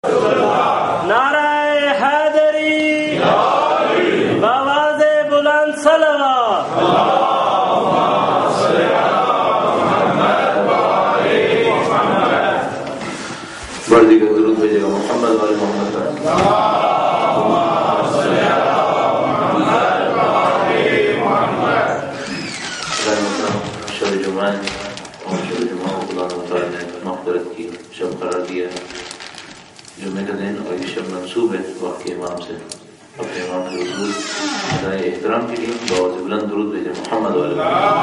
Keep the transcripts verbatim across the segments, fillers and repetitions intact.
نعرہ حیدری بآواز بلند صلوات. بڑھ دیگر درود بھیجے گا محمد والے محمد پر. شب جمعہ اور شب جمعہ کو خدا تعالیٰ نے مغفرت کی شب قرار دیا ہے. جمعہ کا دن اور یہ شب منسوب ہے وقت کے امام سے. اپنے امام کے حضور ادائے احترام کے لیے بآواز بلند درود بھیجے محمد والے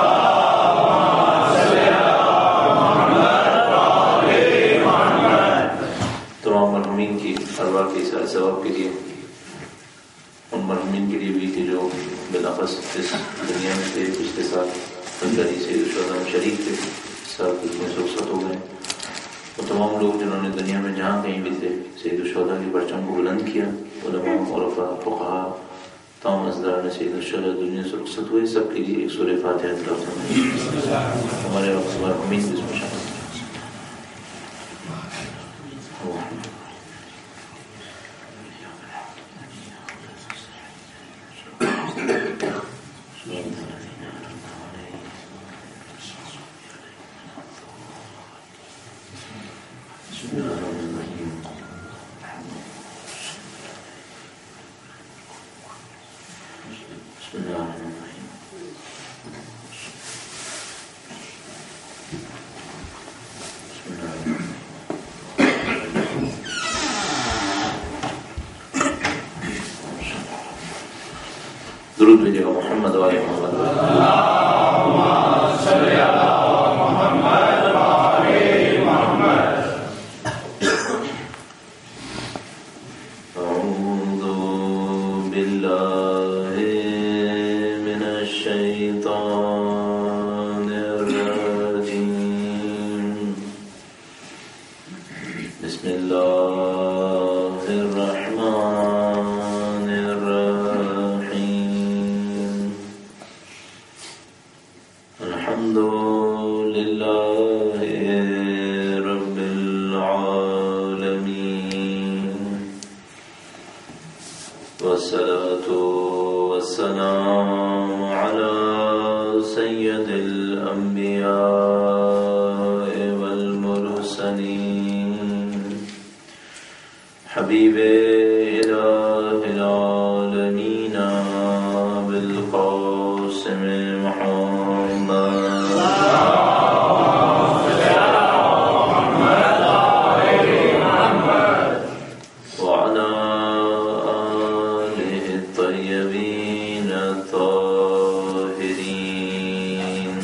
تمام مرحومین کی ارواح کے ساتھ ثواب کے لیے، ان مرحومین کے لیے بھی کہ جو بلاخص اس دنیا میں تھے پچھلے سال بنگاری سے شہداء شریف تھے، سال کچھ میں سے رخصت ہو گئے. وہ تمام لوگ جنہوں نے دنیا میں جہاں کہیں بھی تھے سید الشہداء کے پرچم کو بلند کیا، علماء عرفاء فقہاء تمام ازدار نے سید الشہداء دنیا سے رخصت ہوئے، سب کے لیے ایک سورہ فاتحہ تلاوت فرمائیے. ہمارے وقت مرحومین بھی اس میں شامل. درود بھیجے گا محمد والے محمد. اعوذ باللہ من الشیطان الرجیم. بسم اللہ الرحمن الرحیم. الحمد للہ رب العالمین والصلاة والسلام علی سید الانبیاء والمرسلین حبیب الہ العالمین بالقاسم محمد وعلى آله الطيبين الطاهرين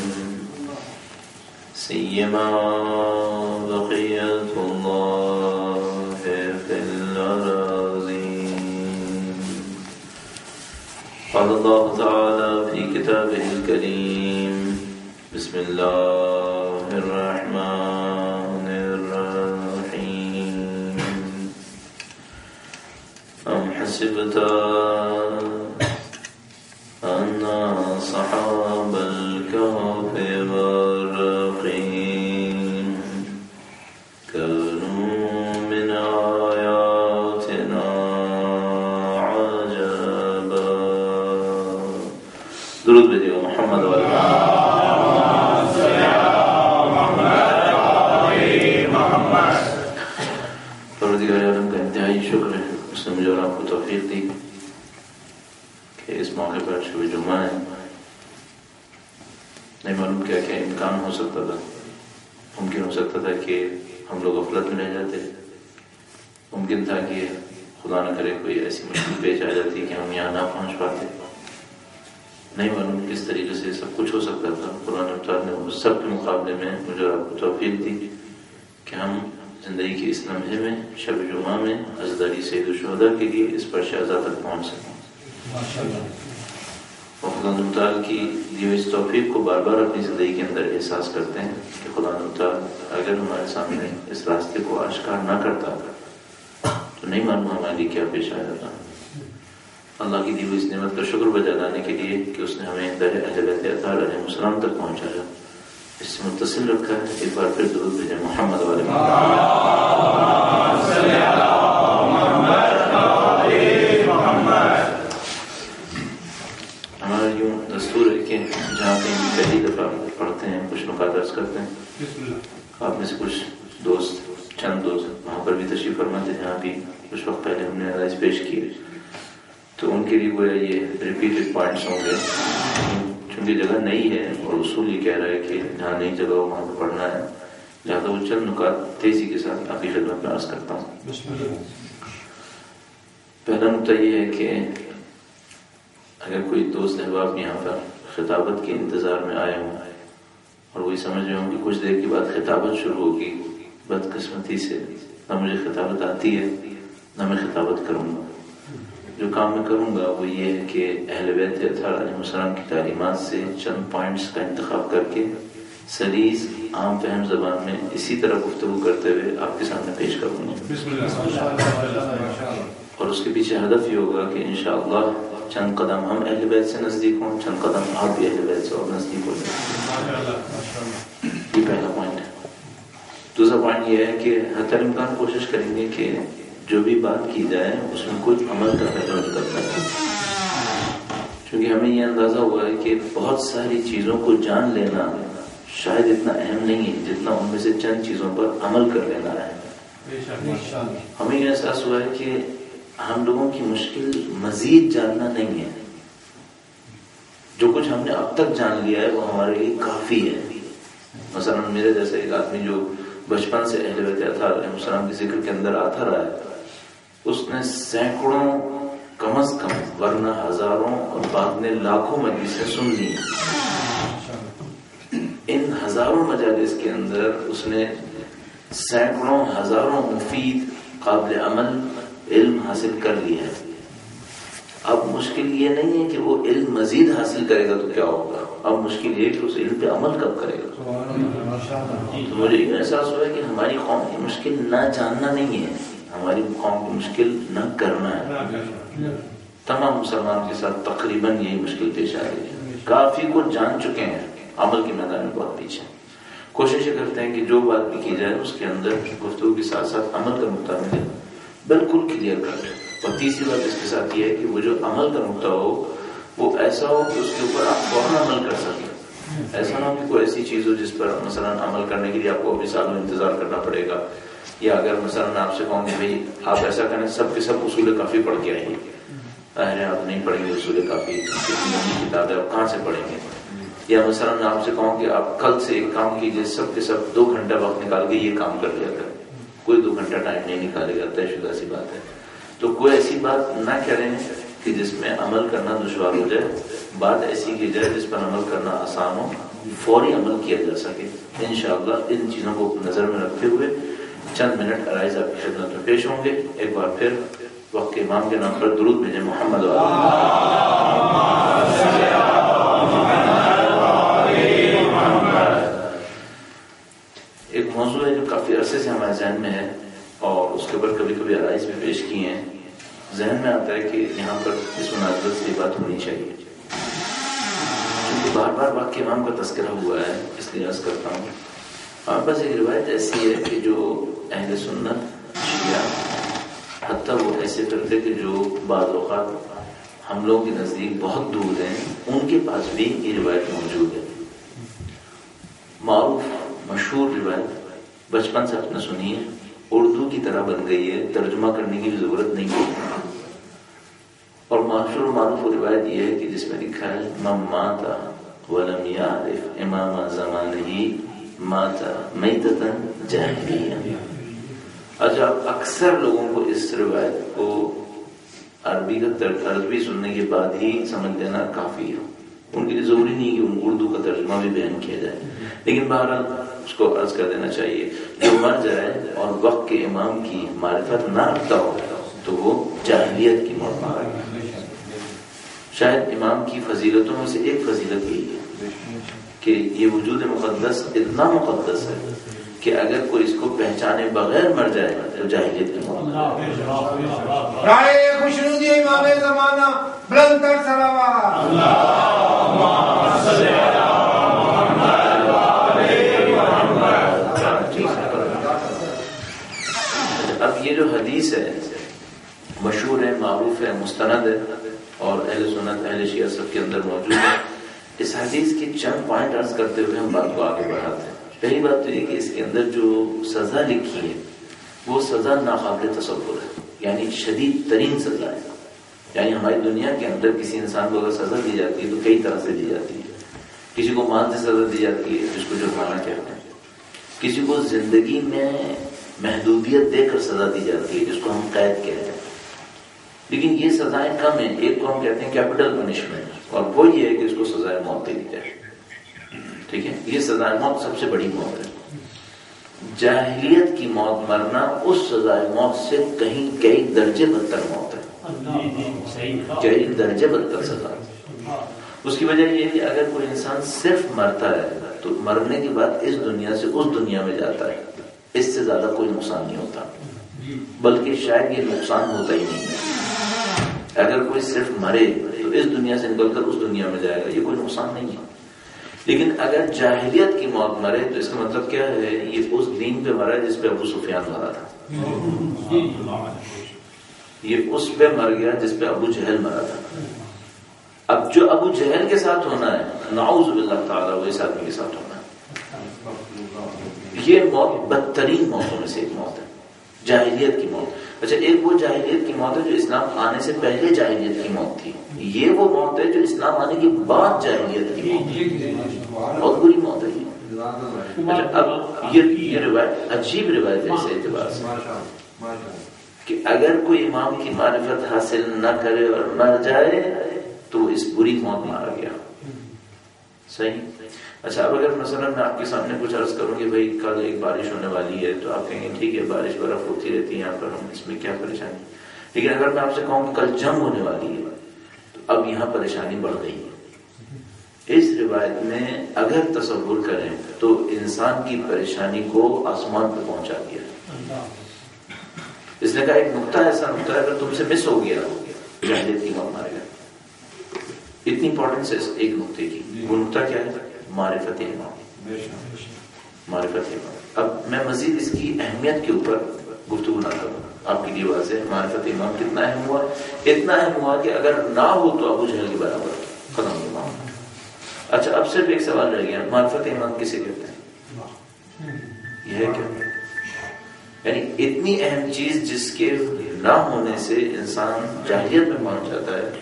سيما بقية الله في الأراضين. قال الله تعالى في كتابه الكريم بسم الله الرحمن الرحيم. أم حسبت أن أصحاب الكهف والرقيم كانوا من آياتنا عجبا. درود بھیجے گا محمد والے پروردگار عالم کا انتہائی شکر ہے، اس نے مجھے اور آپ کو توفیق دی کہ اس موقع پر شب جمعہ ہے. نہیں معلوم کیا کیا امکان ہو سکتا تھا. ممکن ہو سکتا تھا کہ ہم لوگ غفلت میں رہ جاتے، ممکن تھا کہ خدا نہ کرے کوئی ایسی مشکل پیش آ جاتی کہ ہم یہاں نہ پہنچ پاتے. نہیں معلوم کس طریقے سے سب کچھ ہو سکتا تھا. قرآن تعالیٰ نے اس سب کے مقابلے میں مجھے اور آپ کو توفیق دی کہ ہم زندگی کے اس لمحے میں شب جمعہ میں عزداری سید الشہداء کے لیے اس پر شہزاد تک پہنچ سکیں. اور خدا تعالیٰ کی دی ہوئی اس توفیق کو بار بار اپنی زندگی کے اندر احساس کرتے ہیں کہ خدا تعالیٰ اگر ہمارے سامنے اس راستے کو آشکار نہ کرتا تو نہیں معلوم ہمارے لیے کیا پیش آ جاتا. اللہ کی دی ہوئی اس نعمت کا شکر بجا لانے کے لیے کہ اس نے ہمیں در اہل بیت اطہار علیہ السلام تک پہنچایا، اس سے متصل رکھا ہے. ایک بار پھر درود بھیجیں محمد والے محمد. سے کچھ دوست چند دوست وہاں پر بھی تشریف فرما تھے جہاں بھی کچھ وقت پہلے ہم نے عرائض پیش کیے، تو ان کے لیے گویا یہ ریپیٹڈ پوائنٹس ہوں گے، چونکہ جگہ نئی ہے اور اصول یہ کہہ رہا ہے کہ جہاں نئی جگہ ہو وہاں پہ پڑھنا ہے، لہٰذا وہ چند نکات تیزی کے ساتھ آپ کی خدمت میں عرض کرتا ہوں۔ پہلا نقطہ یہ ہے کہ اگر کوئی دوست احباب یہاں پر خطابت کے انتظار میں آئے ہوں اور وہی سمجھ رہے ہوں کہ کچھ دیر کے بعد خطابت شروع ہوگی، بدقسمتی سے نہ مجھے خطابت آتی ہے نہ میں خطابت کروں گا۔ جو کام میں کروں گا وہ یہ ہے کہ اہل بیت اطہار علیہ السلام کی تعلیمات سے چند پوائنٹس کا انتخاب کر کے سلیس عام فہم زبان میں اسی طرح گفتگو کرتے ہوئے آپ کے سامنے پیش کروں گا، اور اس کے پیچھے ہدف یہ ہوگا کہ انشاءاللہ چند قدم ہم اہل بیت سے نزدیک ہوں، چند قدم آپ بھی اہل بیت سے اور نزدیک ہو جائیں۔ یہ پہلا پوائنٹ ہے۔ دوسرا پوائنٹ یہ ہے کہ حتی الامکان کوشش کریں گے کہ جو بھی بات کی جائے اس میں کچھ عمل کا پہلو کرتا ہے، کیونکہ ہمیں یہ اندازہ ہوا ہے کہ بہت ساری چیزوں کو جان لینا شاید اتنا اہم نہیں ہے جتنا ان میں سے چند چیزوں پر عمل کر لینا ہے۔ ہمیں یہ احساس ہوا ہے کہ ہم لوگوں کی مشکل مزید جاننا نہیں ہے، جو کچھ ہم نے اب تک جان لیا ہے وہ ہمارے لیے کافی ہے۔ مثلا میرے جیسے ایک آدمی جو بچپن سے اہل بیت اطہار علیہ السلام کے ذکر کے اندر آتا رہا ہے، اس نے سینکڑوں کم از کم ورنہ ہزاروں اور بعد میں لاکھوں مجلسیں سن لی۔ ان ہزاروں مجالس کے اندر اس نے سینکڑوں ہزاروں مفید قابل عمل علم حاصل کر لیا ہے۔ اب مشکل یہ نہیں ہے کہ وہ علم مزید حاصل کرے گا تو کیا ہوگا، اب مشکل یہ ہے کہ اس علم پہ عمل کب کرے گا۔ تو مجھے یہ احساس ہوا ہے کہ ہماری قوم کی مشکل نہ جاننا نہیں ہے، ہماری قوم کی مشکل نہ کرنا ہے۔ تمام مسلمان کے ساتھ تقریباً یہی مشکل پیش آ رہی ہے، کافی کچھ جان چکے ہیں، عمل کے میدان میں بہت پیچھے۔ کوشش یہ کرتے ہیں کہ جو بات بھی کی جائے اس کے اندر گفتگو کے ساتھ ساتھ عمل کا نقطہ ملے، بالکل کلیئر کٹ۔ اور تیسری بات اس کے ساتھ یہ ہے کہ وہ جو عمل کا نقطہ ہو وہ ایسا ہو کہ اس کے اوپر آپ فوراً عمل کر سکیں، ایسا نہ ہو کہ کوئی ایسی چیز ہو جس پر مثلا عمل کرنے کے لیے آپ کو ابھی سالوں انتظار کرنا پڑے گا، یا اگر مثلا آپ سے کہوں کہ بھائی آپ ایسا کریں سب کے سب اصول کافی پڑھ کے آئیے، ارے آپ نہیں پڑھیں گے اصول کافی، اتنی لمبی کتاب ہے آپ کہاں سے پڑھیں گے؟ یا مثلا آپ سے کہوں کہ آپ کل سے ایک کام کیجیے، سب کے سب دو گھنٹہ وقت نکال کے یہ کام کر لیا کریں، کوئی دو گھنٹہ ٹائم نہیں نکالے گا، طے شدہ سی بات ہے۔ تو کوئی ایسی بات نہ کریں کہ جس میں عمل کرنا دشوار ہو جائے، بات ایسی کی جائے جس پر عمل کرنا آسان ہو، فوری عمل کیا جا سکے۔ انشاءاللہ ان چیزوں کو نظر میں رکھتے ہوئے چند منٹ عرائض آپ کی خدمت میں پیش ہوں گے۔ ایک بار پھر وقت کے امام کے نام پر درود بھیجیں محمد و ایک موضوع ہے جو کافی عرصے سے ہمارے ذہن میں ہے اور اس کے اوپر کبھی کبھی عرائض بھی پیش کیے ہیں، ذہن میں آتا ہے کہ یہاں پر اس مناسبت سے بات ہونی چاہیے، کیونکہ بار بار واقع امام کا تذکرہ ہوا ہے، اس لیے عرض کرتا ہوں۔ ہمارے پاس ایک روایت ایسی ہے کہ جو اہل سنت شیعہ، حتیٰ وہ ایسے فرقے کہ جو بعض اوقات ہم لوگوں کے نزدیک بہت دور ہیں، ان کے پاس بھی یہ روایت موجود ہے۔ معروف مشہور روایت، بچپن سے آپ نے سنی ہے، اردو کی طرح بن گئی ہے، ترجمہ کرنے کی ضرورت نہیں ہے، اور مشہور معروف روایت یہ ہے کہ جس میں لکھا ہے من مات ولم یعرف امام زمانہ مات میتۃ جاہلیہ۔ اچھا، اکثر لوگوں کو اس روایت کو عربی کا عربی سننے کے بعد ہی سمجھ لینا کافی ہے، ان کے لیے ضروری نہیں کہ ان اردو کا ترجمہ بھی بیان کیا جائے، لیکن بہرحال اس کو عرض کر دینا چاہیے، جو مر جائے اور وقت کے امام کی معرفت نہ رکھتا ہو تو وہ جاہلیت کی موت مارا گیا۔ شاید امام کی فضیلتوں میں سے ایک فضیلت یہی ہے کہ یہ وجود مقدس اتنا مقدس ہے کہ اگر کوئی اس کو پہچانے بغیر مر جائے تو جاہلیت کی موت۔ رائے خوشنودی امام زمانہ بلند تر صلوات۔ اب یہ جو حدیث ہے مشہور ہے، معروف ہے، مستند ہے اور اہل سنت اہل شیعہ سب کے اندر موجود ہے، اس حدیث کی چند پوائنٹ عرض کرتے ہوئے ہم بات کو آگے بڑھاتے ہیں۔ پہلی بات تو یہ کہ اس کے اندر جو سزا لکھی ہے وہ سزا ناقابل تصور ہے، یعنی شدید ترین سزا ہے. یعنی ہماری دنیا کے اندر کسی انسان کو اگر سزا دی جاتی ہے تو کئی طرح سے دی جاتی ہے. کسی کو موت سے سزا دی جاتی ہے جس کو جرمانہ کہتے ہیں، کسی کو زندگی میں محدودیت دے کر سزا دی جاتی ہے جس کو ہم قید کہتے ہیں. لیکن یہ سزائیں کم ہیں. ایک کو ہم کہتے ہیں کیپٹل پنشمنٹ، اور وہ یہ ہے کہ اس کو سزائے موت دے دی جائے. ٹھیک ہے، یہ سزائے موت سب سے بڑی موت ہے. جاہلیت کی موت مرنا اس سزائے موت سے کہیں کئی درجے بدتر موت ہے، کئی درجے بدتر سزا. اس کی وجہ یہ کہ اگر کوئی انسان صرف مرتا ہے تو مرنے کے بعد اس دنیا سے اس دنیا میں جاتا ہے، اس سے زیادہ کوئی نقصان نہیں ہوتا، بلکہ شاید یہ نقصان ہوتا ہی نہیں ہے. اگر کوئی صرف مرے تو اس دنیا سے نکل کر اس دنیا میں جائے گا، یہ کوئی نقصان نہیں ہے. لیکن اگر جاہلیت کی موت مرے تو اس کا مطلب کیا ہے؟ یہ اس دین پہ مرا جس پہ ابو سفیان مرا تھا، یہ اس پہ مر گیا جس پہ ابو جہل مرا تھا. اب جو ابو جہل کے ساتھ ہونا ہے، نعوذ باللہ تعالیٰ، وہ اس آدمی کے ساتھ ہونا ہے. یہ موت بدترین موتوں میں سے ایک موت ہے، جاہلیت کی موت. اچھا، ایک وہ جاہلیت کی موت ہے جو اسلام آنے سے پہلے جاہلیت کی موت تھی. یہ وہ موت ہے جو اسلام آنے کے بعد جاہلیت کی موت ہے، بہت بری موت ہے یہ. اچھا، اب یہ یہ روایت عجیب روایت ہے اس اعتبار سے کہ اگر کوئی امام کی معرفت حاصل نہ کرے اور مر جائے تو اس بری موت مارا گیا. صحیح. اچھا، اب اگر مثلا میں آپ کے سامنے کچھ عرض کروں کہ بھائی کل ایک بارش ہونے والی ہے تو آپ کہیں گے ٹھیک ہے، بارش برف ہوتی رہتی ہے یہاں پر، ہم اس میں کیا پریشانی. لیکن اگر میں آپ سے کہوں کہ کل جنگ ہونے والی ہے تو اب یہاں پریشانی بڑھ گئی ہے. اس روایت میں اگر تصور کریں تو انسان کی پریشانی کو آسمان پہ پہنچا دیا. اس نے کہا ایک نقطہ ایسا نقطہ ہے اگر تم سے مس ہو گیا جاہلیت کی موت مارے گا. اتنی امپورٹنس ہے ایک نقطے کی. وہ نقطہ کیا ہے؟ معرفت امام. معرفت امام. اب میں مزید اس کی اہمیت کے اوپر گفتگو نہ کروں، آپ کے لیے واضح ہے معرفت امام کتنا اہم ہوا. اتنا اہم ہوا کہ اگر نہ ہو تو ابو جہل کے برابر ختم ہو امام. اچھا، اب صرف ایک سوال رہ گیا، معرفت امام کسے کہتے ہیں؟ یہ ہے کیا؟ یعنی اتنی اہم چیز جس کے نہ ہونے سے انسان جاہلیت میں پہنچ جاتا ہے،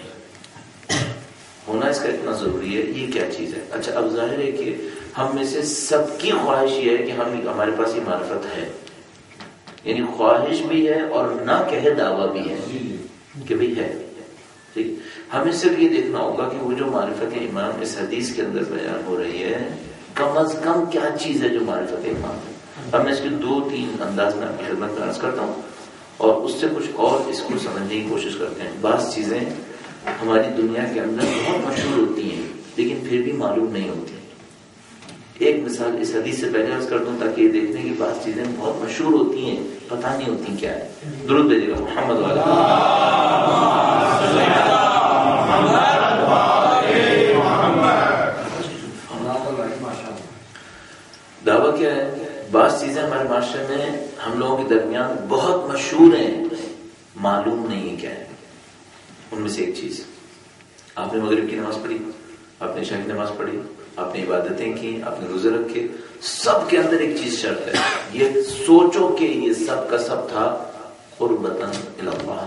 ہونا اس کا اتنا ضروری ہے. یہ کیا چیز ہے؟ اچھا، اب ظاہر ہے کہ ہم میں سے سب کی خواہش یہ ہے کہ ہم ہمارے پاس یہ معرفت ہے، یعنی خواہش بھی ہے اور نہ کہے دعویٰ بھی ہے کہ بھئی ہے. ٹھیک، ہمیں صرف یہ دیکھنا ہوگا کہ وہ جو معرفت امام اس حدیث کے اندر بیان ہو رہی ہے کم از کم کیا چیز ہے جو معرفت امام ہے. اب میں اس کے دو تین انداز میں آپ کی خدمت میں عرض کرتا ہوں اور اس سے کچھ اور اس کو سمجھنے کی کوشش کرتے ہیں. بعض چیزیں ہماری دنیا کے اندر بہت مشہور ہوتی ہیں لیکن پھر بھی معلوم نہیں ہوتی. ایک مثال اس حدیث سے پہلے عرض کر دوں تاکہ یہ دیکھنے کی بعض چیزیں بہت مشہور ہوتی ہیں، پتہ نہیں ہوتی کیا ہے. درود بھیجیے گا محمد والا. دعویٰ کیا ہے؟ بعض چیزیں ہمارے معاشرے میں ہم لوگوں کے درمیان بہت مشہور ہیں، معلوم نہیں ہے کیا ہے. ان میں سے ایک چیز، آپ نے مغرب کی نماز پڑھی، آپ نے عشاء کی نماز پڑھی، آپ نے عبادتیں کی، آپ نے روزے رکھے، سب کے اندر ایک چیز شرط ہے. یہ سوچو کہ یہ سب کا سب تھا قربتاً الی اللہ،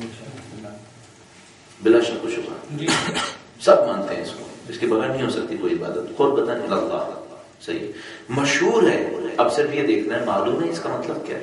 بلا شک و شبہ سب مانتے ہیں اس کو، اس کے بغیر نہیں ہو سکتی کوئی عبادت. قربتاً الی اللہ، صحیح، مشہور ہے. اب صرف یہ دیکھنا ہے معلوم ہے اس کا مطلب کیا ہے.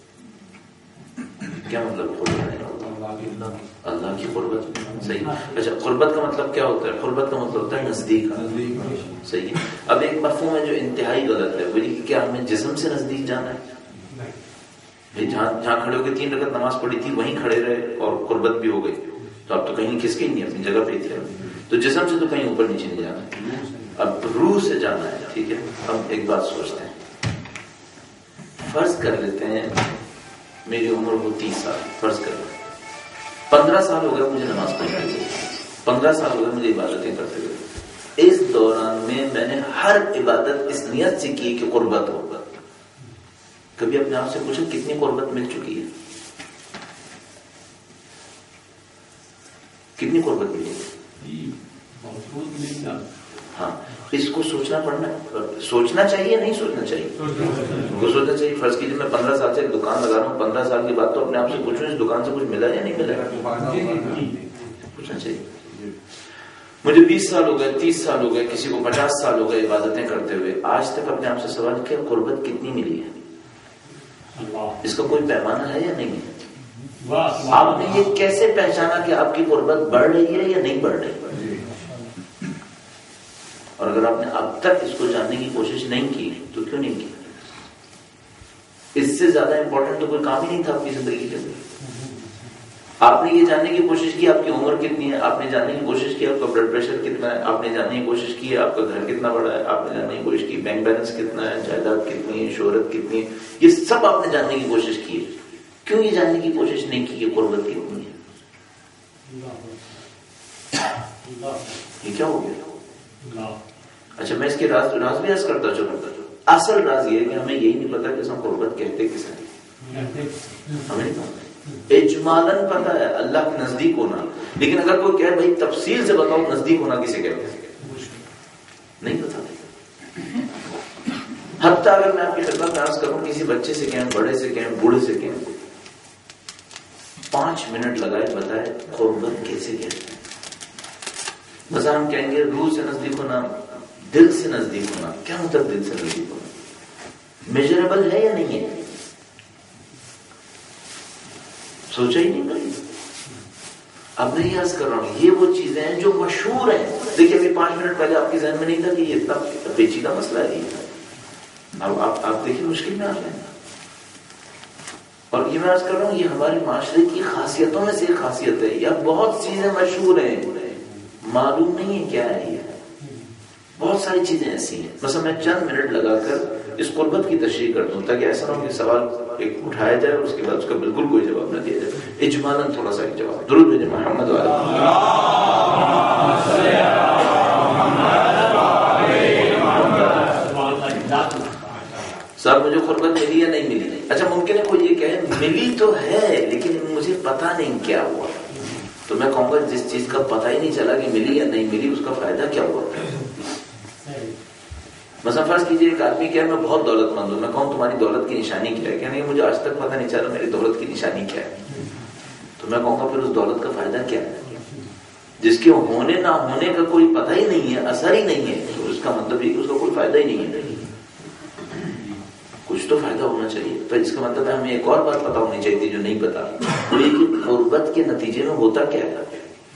کیا مطلب قربت ہے؟ اللہ کی قربت. صحیح. اچھا، قربت کا مطلب کیا ہوتا ہے؟ قربت کا مطلب ہوتا ہے نزدیک. صحیح. اب ایک مفہوم ہے جو انتہائی غلط ہے، وہ یہ کہ کیا ہمیں جسم سے نزدیک جانا ہے؟ جہاں جہاں کھڑے ہو کے تین رکعت نماز پڑھی تھی وہیں کھڑے رہے اور قربت بھی ہو گئی تو اب تو کہیں کس کے نہیں، اپنی جگہ پہ تھے. تو جسم سے تو کہیں اوپر نیچے نہیں جانا، اب روح سے جانا ہے. ٹھیک ہے. اب ایک بات سوچتے ہیں، فرض کر لیتے ہیں میری عمر ہو تیس سال، فرض کر لیتے پندرہ سال ہو گئے مجھے نماز پڑھتے ہوئے، پندرہ سال ہو گئے مجھے عبادتیں کرتے ہوئے. اس دوران میں میں نے ہر عبادت اس نیت سے کی کہ قربت ہو. کبھی اپنے آپ سے پوچھا کتنی قربت مل چکی ہے؟ کتنی قربت ملی؟ ہاں اس کو سوچنا پڑنا، سوچنا چاہیے نہیں سوچنا چاہیے؟ وہ سوچنا چاہیے. فرض کیجیے میں پندرہ سال سے ایک دکان لگا رہا ہوں، پندرہ سال کے بعد تو اپنے آپ سے پوچھوں اس دکان سے کچھ ملا یا نہیں ملا؟ پوچھنا چاہیے. مجھے بیس سال ہو گئے، تیس سال ہو گئے، کسی کو پچاس سال ہو گئے عبادتیں کرتے ہوئے، آج تک اپنے آپ سے سوال کیا قربت کتنی ملی ہے؟ اس کا کوئی پیمانہ ہے یا نہیں ہے؟ آپ نے یہ کیسے پہچانا کہ آپ کی قربت بڑھ رہی ہے یا نہیں بڑھ رہی؟ اور اگر آپ نے اب تک اس کو جاننے کی کوشش نہیں کی تو کیوں نہیں کی؟ اس سے زیادہ امپورٹنٹ تو کوئی کام ہی نہیں تھا آپ کی زندگی کے اندر. آپ نے یہ جاننے کی کوشش کی آپ کی عمر کتنی ہے، آپ نے جاننے کی کوشش کی آپ کا بلڈ پریشر کتنا ہے، آپ نے جاننے کی کوشش کی آپ کا گھر کتنا بڑا ہے، آپ نے جاننے کی کوشش کی بینک بیلنس کتنا ہے، جائیداد کتنی ہے، شہرت کتنی ہے، یہ سب آپ نے جاننے کی کوشش کی ہے. کیوں یہ جاننے کی کوشش نہیں کی کہ قربت کتنی ہے؟ یہ کیا ہو گیا؟ اچھا میں اس کے راز راز بھی عرض کرتا چلوں. اصل راز یہ ہے کہ ہمیں یہی نہیں پتا کہ ہم قربت کہتے کس ہے، ہمیں نہیں پتا. اجمالاً پتا ہے اللہ کے نزدیک ہونا، لیکن اگر کوئی کہے بھائی تفصیل سے بتاؤ نزدیک ہونا کسے کہتے ہیں، نہیں پتا. حتیٰ اگر میں آپ کی خدمت میں عرض کروں کسی بچے سے کہیں، بڑے سے کہیں، بوڑھے سے کہیں، پانچ منٹ لگائے بتائے قربت کیسے کہتے ہیں. بس ہم کہیں گے روح سے نزدیک ہونا، دل سے نزدیک ہونا. کیا مطلب دل سے نزدیک ہونا؟ میجربل ہے یا نہیں ہے؟ سوچا ہی نہیں کبھی. اب میں یہ عرض کر رہا ہوں یہ وہ چیزیں ہیں جو مشہور ہیں. دیکھیے ابھی پانچ منٹ پہلے آپ کے ذہن میں نہیں تھا کہ یہ اتنا پیچیدہ مسئلہ ہے. اب آپ آپ دیکھیے مشکل میں آ گئے. اور یہ میں عرض کر رہا ہوں یہ ہمارے معاشرے کی خاصیتوں میں سے ایک خاصیت ہے. یا بہت چیزیں مشہور ہیں معلوم نہیں ہے کیا ہے. یہ بہت ساری چیزیں ایسی ہیں. مثلا میں چند منٹ لگا کر اس قربت کی تشریح کر دوں تاکہ ایسا نہ ہو کہ سوال ایک اٹھایا جائے اور اس کے بعد اس کا بالکل کوئی جواب نہ دیا جائے. اجمالاً تھوڑا سا ایک جواب. درود بھیجیں محمد والے. صاحب مجھے قربت ملی یا نہیں ملی؟ اچھا ممکن ہے کوئی یہ کہے ملی تو ہے لیکن مجھے پتا نہیں کیا ہوا. تو میں کہوں گا جس چیز کا پتہ ہی نہیں چلا کہ ملی یا نہیں ملی اس کا فائدہ کیا ہوا؟ مثلا فرض کیجیے ایک آدمی کہے میں بہت دولت مند ہوں، میں کہوں تمہاری دولت کی نشانی کیا ہے؟ کہ نہیں مجھے آج تک پتہ نہیں چلا میری دولت کی نشانی کیا ہے. تو میں کہوں گا پھر اس دولت کا فائدہ کیا ہے؟ جس کے ہونے نہ ہونے کا کوئی پتہ ہی نہیں ہے، اثر ہی نہیں ہے، تو اس کا مطلب یہ کہ اس کا کوئی فائدہ ہی نہیں ہے. کچھ تو فائدہ ہونا چاہیے. تو اس کا مطلب ہے ہمیں ایک اور بات پتہ ہونی چاہیے جو نہیں پتا، وہ یہ کہ قربت کے نتیجے میں ہوتا کیا ہے.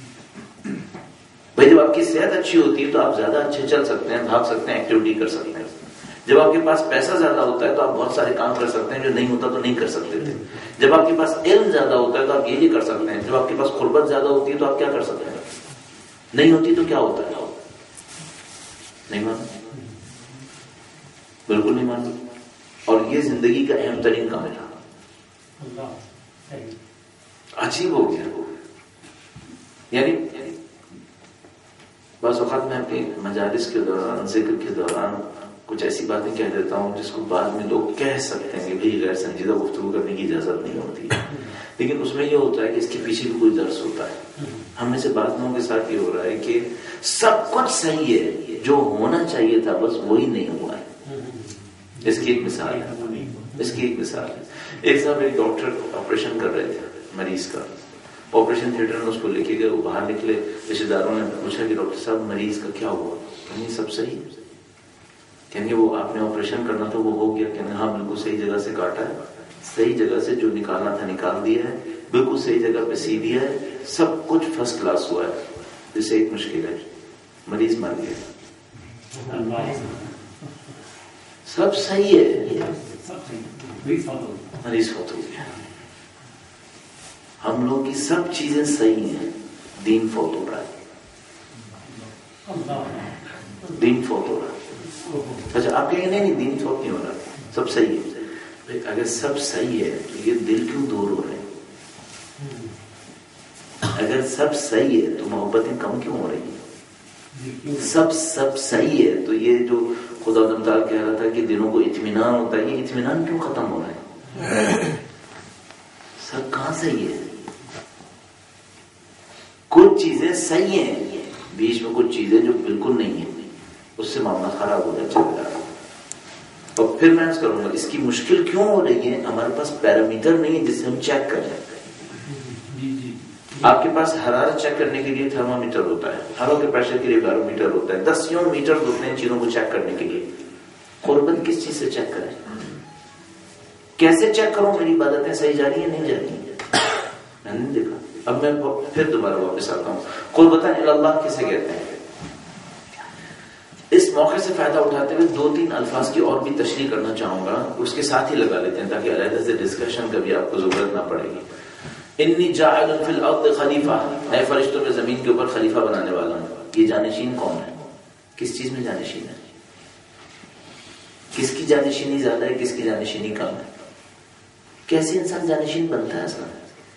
بھائی جب آپ کی صحت اچھی ہوتی ہے تو آپ زیادہ اچھے چل سکتے ہیں، بھاگ سکتے ہیں، ایکٹیویٹی کر سکتے ہیں. جب آپ کے پاس پیسہ زیادہ ہوتا ہے تو آپ بہت سارے کام کر سکتے ہیں جو نہیں ہوتا تو نہیں کر سکتے تھے. جب آپ کے پاس علم زیادہ ہوتا ہے تو آپ یہ بھی کر سکتے ہیں. جب آپ کے پاس قربت زیادہ ہوتی ہے تو آپ کیا کر سکتے ہیں؟ نہیں ہوتی تو کیا ہوتا ہے؟ نہیں مان بالکل نہیں مان. اور یہ زندگی کا اہم ترین کام ہے. عجیب ہو گیا. یعنی بعض اوقات میں اپنی مجالس کے دوران، ذکر کے دوران کچھ ایسی باتیں کہہ دیتا ہوں جس کو بعد میں لوگ کہہ سکتے ہیں کہ بھئی غیر سنجیدہ گفتگو کرنے کی اجازت نہیں ہوتی، لیکن اس میں یہ ہوتا ہے کہ اس کے پیچھے بھی کوئی درس ہوتا ہے. ہم میں سے بعض لوگوں کے ساتھ یہ ہو رہا ہے کہ سب کچھ صحیح ہے، جو ہونا چاہیے تھا بس وہی نہیں ہوا ہے. اس کی ایک مثال ہے اس کی ایک مثال ہے ایک صاحب ایک ڈاکٹر آپریشن کر رہے تھے مریض کا. آپریشن تھیٹر میں اس کو لے کے گئے. وہ باہر نکلے، رشتے داروں نے پوچھا کہ ڈاکٹر صاحب مریض کا کیا ہوا؟ کہیں سب صحیح ہے. کہیں گے وہ آپ نے آپریشن کرنا تھا وہ ہو گیا؟ کہیں ہاں بالکل صحیح جگہ سے کاٹا ہے، صحیح جگہ سے جو نکالنا تھا نکال دیا ہے، بالکل صحیح جگہ پہ سی دیا ہے، سب کچھ فرسٹ کلاس ہوا ہے. جسے ایک مشکل ہے مریض مر گیا. سب صحیح ہے، مریض فوت ہو گیا. ہم لوگ کی سب چیزیں صحیح ہیں، دین فوت ہو رہا ہے. دین فوت ہو رہا ہے. اچھا آپ کہیں گے نہیں نہیں دین فوت نہیں ہو رہا، سب صحیح ہے. اگر سب صحیح ہے تو یہ دل کیوں دور ہو رہے ہیں؟ اگر سب صحیح ہے تو محبتیں کم کیوں ہو رہی ہیں؟ سب سب صحیح ہے تو یہ جو خدا تعالیٰ کہہ رہا تھا کہ دلوں کو اطمینان ہوتا ہے، یہ اطمینان کیوں ختم ہو رہا ہے؟ سب کہاں صحیح ہے؟ کچھ چیزیں صحیح ہیں، بیچ میں کچھ چیزیں جو بالکل نہیں ہیں. اس سے معاملہ خراب ہو جائے چل رہا ہے. اور پھر میں اس کروں گا اس کی مشکل کیوں ہو رہی ہے؟ ہمارے پاس پیرامیٹر نہیں ہے جس سے ہم چیک کریں. آپ کے پاس حرارت چیک کرنے کے لیے تھرما میٹر ہوتا ہے, ہوا کے پریشر کے لیے بیرو میٹر ہوتا ہے, دسیوں میٹر ہوتے ہیں چیزوں کو چیک کرنے کے لیے. قربت کس چیز سے چیک کریں؟ کیسے چیک کروں میری عبادتیں صحیح جا رہی ہیں نہیں جا رہی ہیں؟ میں نے دیکھا. اب میں پھر دوبارہ واپس آتا ہوں. قربتاً اللہ کسے کہتے ہیں؟ اس موقع سے فائدہ اٹھاتے ہوئے دو تین الفاظ کی اور بھی تشریح کرنا چاہوں گا, اس کے ساتھ ہی لگا لیتے ہیں تاکہ علیحدہ سے ڈسکشن کا بھی آپ کو ضرورت نہ پڑے گی. انی جاعل فی الارض خلیفہ, اے فرشتوں میں زمین کے اوپر خلیفہ بنانے والا ہوں. یہ جانشین کون ہے؟ کس چیز میں جانشین ہے؟ کس کی جانشینی زیادہ ہے, کس کی جانشینی کم ہے؟ کیسے انسان جانشین بنتا ہے اصلا؟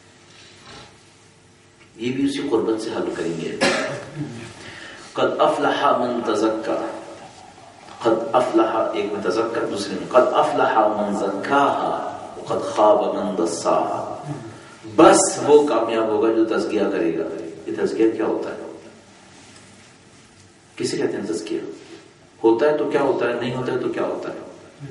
یہ بھی اسی قربت سے حل کریں گے. قد افلح من تزکا, قد افلح ایک میں تزکا دوسرے میں قد افلح من زکاها وقد خاب من دساها. بس وہ کامیاب ہوگا جو تزکیہ کرے گا. یہ تزکیہ کیا ہوتا ہے؟ کسے کہتے ہیں تزکیہ؟ ہوتا ہے تو کیا ہوتا ہے, نہیں ہوتا ہے تو کیا ہوتا ہے؟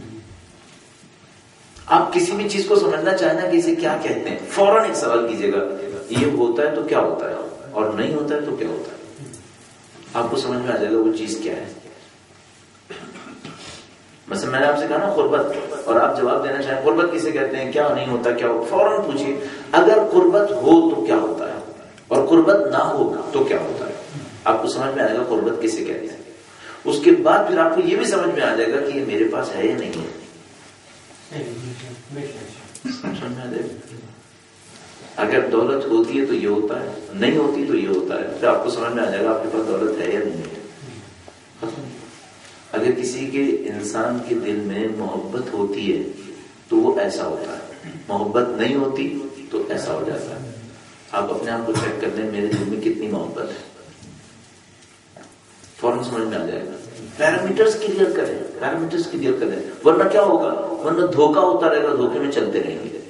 آپ کسی بھی چیز کو سمجھنا چاہیں نا کہ اسے کیا کہتے ہیں, فوراً ایک سوال کیجیے گا, یہ ہوتا ہے تو کیا ہوتا ہے, اور نہیں ہوتا ہے تو کیا ہوتا ہے. آپ کو سمجھ میں آ جائے گا وہ چیز کیا ہے. مثلا میں نے آپ سے کہا نا قربت, اور آپ جواب دینا چاہیں قربت کسے کہتے ہیں, کیا نہیں ہوتا, کیا ہو, فوراً پوچھیے اگر قربت ہو تو کیا ہوتا ہے, اور قربت نہ ہو تو کیا ہوتا ہے. آپ کو سمجھ میں آئے گا قربت کسے کہتے ہیں. اس کے بعد پھر آپ کو یہ بھی سمجھ میں آ جائے گا کہ یہ میرے پاس ہے یا نہیں ہے. سمجھ میں آ جائے گا. اگر دولت ہوتی ہے تو یہ ہوتا ہے, نہیں ہوتی تو یہ ہوتا ہے. پھر آپ کو سمجھ میں آ جائے گا آپ کے پاس دولت ہے یا نہیں ہے. اگر کسی کے انسان کے دل میں محبت ہوتی ہے تو وہ ایسا ہوتا ہے, محبت نہیں ہوتی تو ایسا ہو جاتا ہے. آپ اپنے آپ کو چیک کر لیں میرے دل میں کتنی محبت ہے, فوراً سمجھ میں آ جائے گا. پیرامیٹرز کلیئر کریں, پیرامیٹرز کلیئر کریں, ورنہ کیا ہوگا, ورنہ دھوکہ ہوتا رہے گا, دھوکے میں چلتے رہیں گے.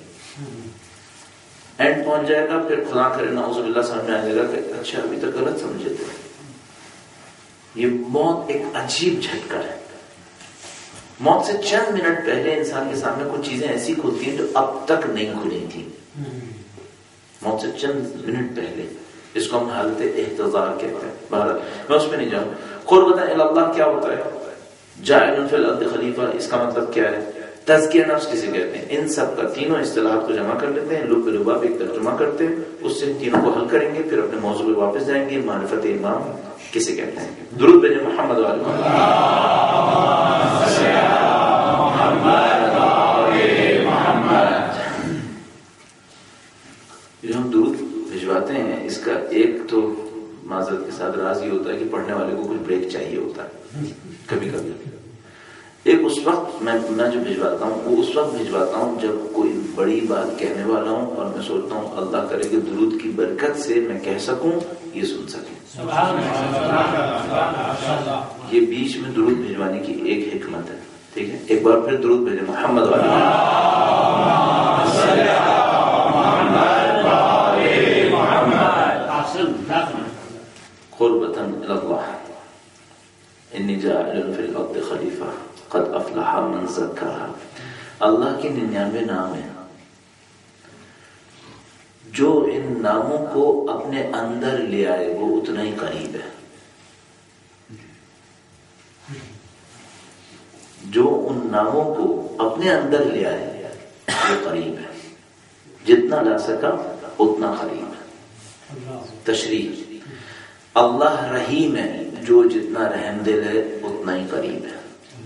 اینڈ پہنچ جائے گا, پھر خدا کرے نعوذ باللہ سمجھ میں آ جائے گا کہ اچھا ابھی تک غلط سمجھے تھے. یہ موت ایک عجیب جھٹکا ہے. موت سے چند منٹ پہلے انسان کے سامنے کچھ چیزیں ایسی کھلتی ہیں جو اب تک نہیں کھلی تھی. موت سے چند منٹ پہلے, اس کو ہم حالت احتضار کہتے ہیں. بہرحال میں اس میں نہیں جاؤں. قربتاً الی اللہ کیا ہوتا ہے؟ جاعل فی الارض خلیفہ, اس کا مطلب کیا ہے؟ تزکیہ نفس کسے کہتے ہیں؟ ان سب کا تینوں اصطلاحات کو جمع کر لیتے ہیں, لب لباب ایک ترجمہ کرتے ہیں, اس سے تینوں کو حل کریں گے, پھر اپنے موضوع پہ واپس جائیں گے. معرفت امام کسے کہتے ہیں؟ درود بھیجیں محمد و آل محمد. جو ہم درود بھجواتے ہیں اس کا ایک تو معذرت کے ساتھ راز یہ ہوتا ہے کہ پڑھنے والے کو کچھ بریک چاہیے ہوتا ہے کبھی کبھی. ایک اس وقت میں میں جو بھجواتا ہوں وہ اس وقت بھجواتا ہوں جب کوئی بڑی بات کہنے والا ہوں اور میں سوچتا ہوں اللہ کرے کہ درود کی برکت سے میں کہہ سکوں, یہ سن سکیں. یہ بیچ میں درود بھجوانے کی ایک حکمت ہے. ٹھیک ہے, ایک بار پھر درود بھیجیں محمد والی قربتاً الی اللہ انی جاعل فی الارض خلیفہ قد افلح من زکاہا. اللہ کے ننیانوے نام ہیں, جو ان ناموں کو اپنے اندر لے آئے وہ اتنا ہی قریب ہے. جو ان ناموں کو اپنے اندر لے آئے وہ قریب ہے, جتنا لا سکا اتنا قریب ہے. تشریح, اللہ رحیم ہے, جو جتنا رحم دل ہے اتنا ہی قریب ہے.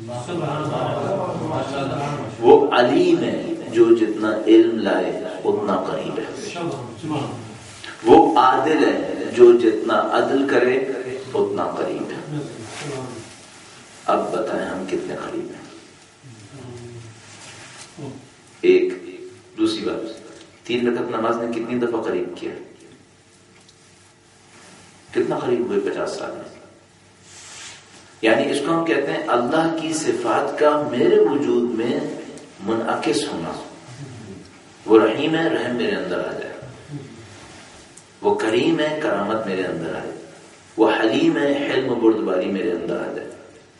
وہ علیم ہے, جو جتنا علم لائے اتنا قریب ہے. وہ عادل ہے, جو جتنا عدل کرے اتنا قریب ہے. اب بتائیں ہم کتنے قریب ہیں؟ ایک. دوسری بات, تین رکعت نماز نے کتنی دفعہ قریب کیا؟ کتنا قریب ہوئے پچاس سال میں؟ یعنی اس کو ہم کہتے ہیں اللہ کی صفات کا میرے وجود میں منعکس ہونا. وہ رحیم ہے, رحم میرے اندر آ جائے. وہ کریم ہے, کرامت میرے اندر آئے. وہ حلیم ہے, حلم و بردباری میرے اندر آ جائے.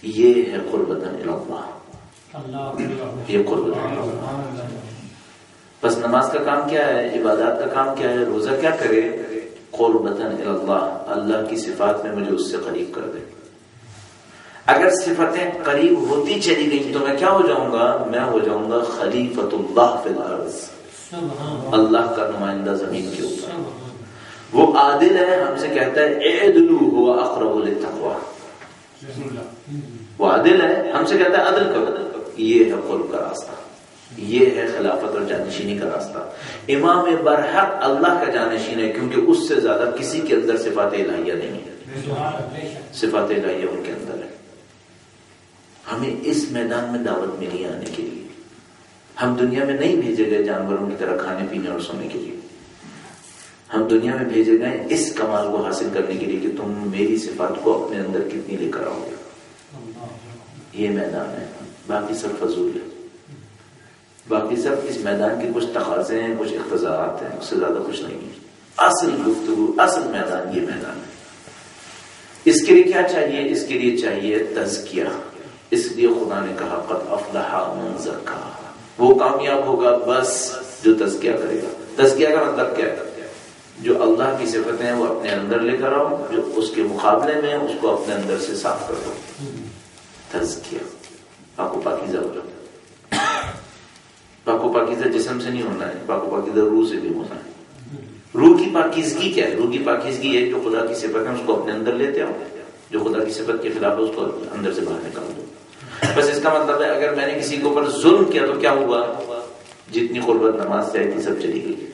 یہ ہے قربتاً الی اللہ، یہ قربتاً الی اللہ۔ بس نماز کا کام کیا ہے، عبادات کا کام کیا ہے، روزہ کیا کرے، قربتاً الی اللہ، اللہ کی صفات میں مجھے اس سے قریب کر دے۔ اگر صفتیں قریب ہوتی چلی گئی تو میں کیا ہو جاؤں گا، میں ہو جاؤں گا خلیفۃ اللہ فی الارض، اللہ کا نمائندہ زمین کے اوپر۔ وہ عادل ہے، ہم سے کہتا ہے اعدلوا هو اقرب للتقوی، وہ عادل ہے، ہم سے کہتا ہے عدل کرو۔ یہ ہے قرب کا راستہ، یہ ہے خلافت اور جانشینی کا راستہ۔ امام برحق اللہ کا جانشین ہے، کیونکہ اس سے زیادہ کسی کے اندر صفات الہیہ نہیں ہے، صفات الہیہ ان کے اندر ہے۔ ہمیں اس میدان میں دعوت ملی آنے کے لیے، ہم دنیا میں نہیں بھیجے گئے جانوروں کی طرح کھانے پینے اور سونے کے لیے، ہم دنیا میں بھیجے گئے اس کمال کو حاصل کرنے کے لیے کہ تم میری صفات کو اپنے اندر کتنی لے کر آؤ گے۔ یہ میدان ہے، باقی سب فضول ہے، باقی سب اس میدان کے کچھ تقاضے ہیں، کچھ اقتضاءات ہیں، اس سے زیادہ کچھ نہیں ہے۔ اصل گفتگو، اصل میدان یہ میدان ہے۔ اس کے لیے کیا چاہیے، اس کے لیے چاہیے تزکیہ۔ اس لیے خدا نے کہا قد افلح من زکاہا، وہ کامیاب ہوگا بس جو تزکیہ کرے گا۔ تزکیہ کا مطلب کیا ہے، جو اللہ کی صفتیں ہیں وہ اپنے اندر لے کر آؤ، جو اس کے مقابلے میں اس کو اپنے اندر سے صاف کر دو۔ تزکیہ، پاک و پاکیزہ ہو جاتا ہے۔ پاک و پاکیزہ جسم سے نہیں ہونا ہے، پاک و پاکیزہ روح سے بھی ہونا ہے۔ روح کی پاکیزگی کیا ہے، روح کی پاکیزگی ہے جو خدا کی صفت ہے اس کو اپنے اندر لیتے آؤ، جو خدا کی صفت کے خلاف ہے اس کو اندر سے باہر نکال دو۔ بس اس کا مطلب ہے اگر میں نے کسی کے اوپر ظلم کیا تو کیا ہوا، جتنی قربت نماز چاہیے تھی سب چلی گئی۔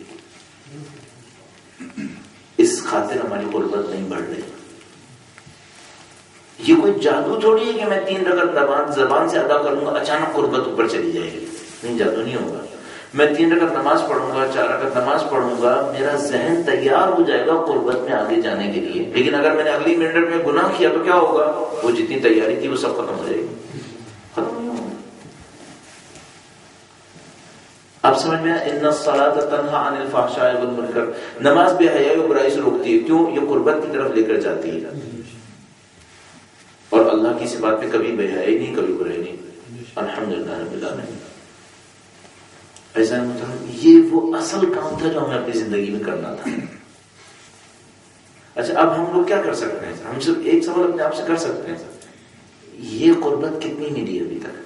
اس خاطر ہماری قربت نہیں بڑھ رہی۔ یہ کوئی جادو تھوڑی ہے کہ میں تین رکعت نماز زبان سے ادا کروں گا اچانک قربت اوپر چلی جائے گی، نہیں، جادو نہیں ہوگا۔ میں تین رکعت نماز پڑھوں گا، چار رکعت نماز پڑھوں گا، میرا ذہن تیار ہو جائے گا قربت میں آگے جانے کے لیے۔ لیکن اگر میں نے اگلی منٹ میں گناہ کیا تو کیا ہوگا، وہ جتنی تیاری تھی وہ سب ختم ہو جائے گی، ختم نہیں ہوگا۔ اب سمجھ میں ان الصلاۃ تنہی عن الفحشاء والمنکر، نماز بے حیائی و برائی سے روکتی ہے، کیوں، یہ قربت کی طرف لے کر جاتی ہے۔ اور اللہ کی صفات میں کبھی بے حیائی نہیں، کبھی برائی نہیں، الحمدللہ رب العالمین۔ ایسا یہ وہ اصل کام تھا جو ہمیں اپنی زندگی میں کرنا تھا۔ اچھا اب ہم لوگ کیا کر سکتے ہیں، ہم صرف ایک سوال اپنے آپ سے کر سکتے ہیں، یہ قربت کتنی ملی ابھی تک،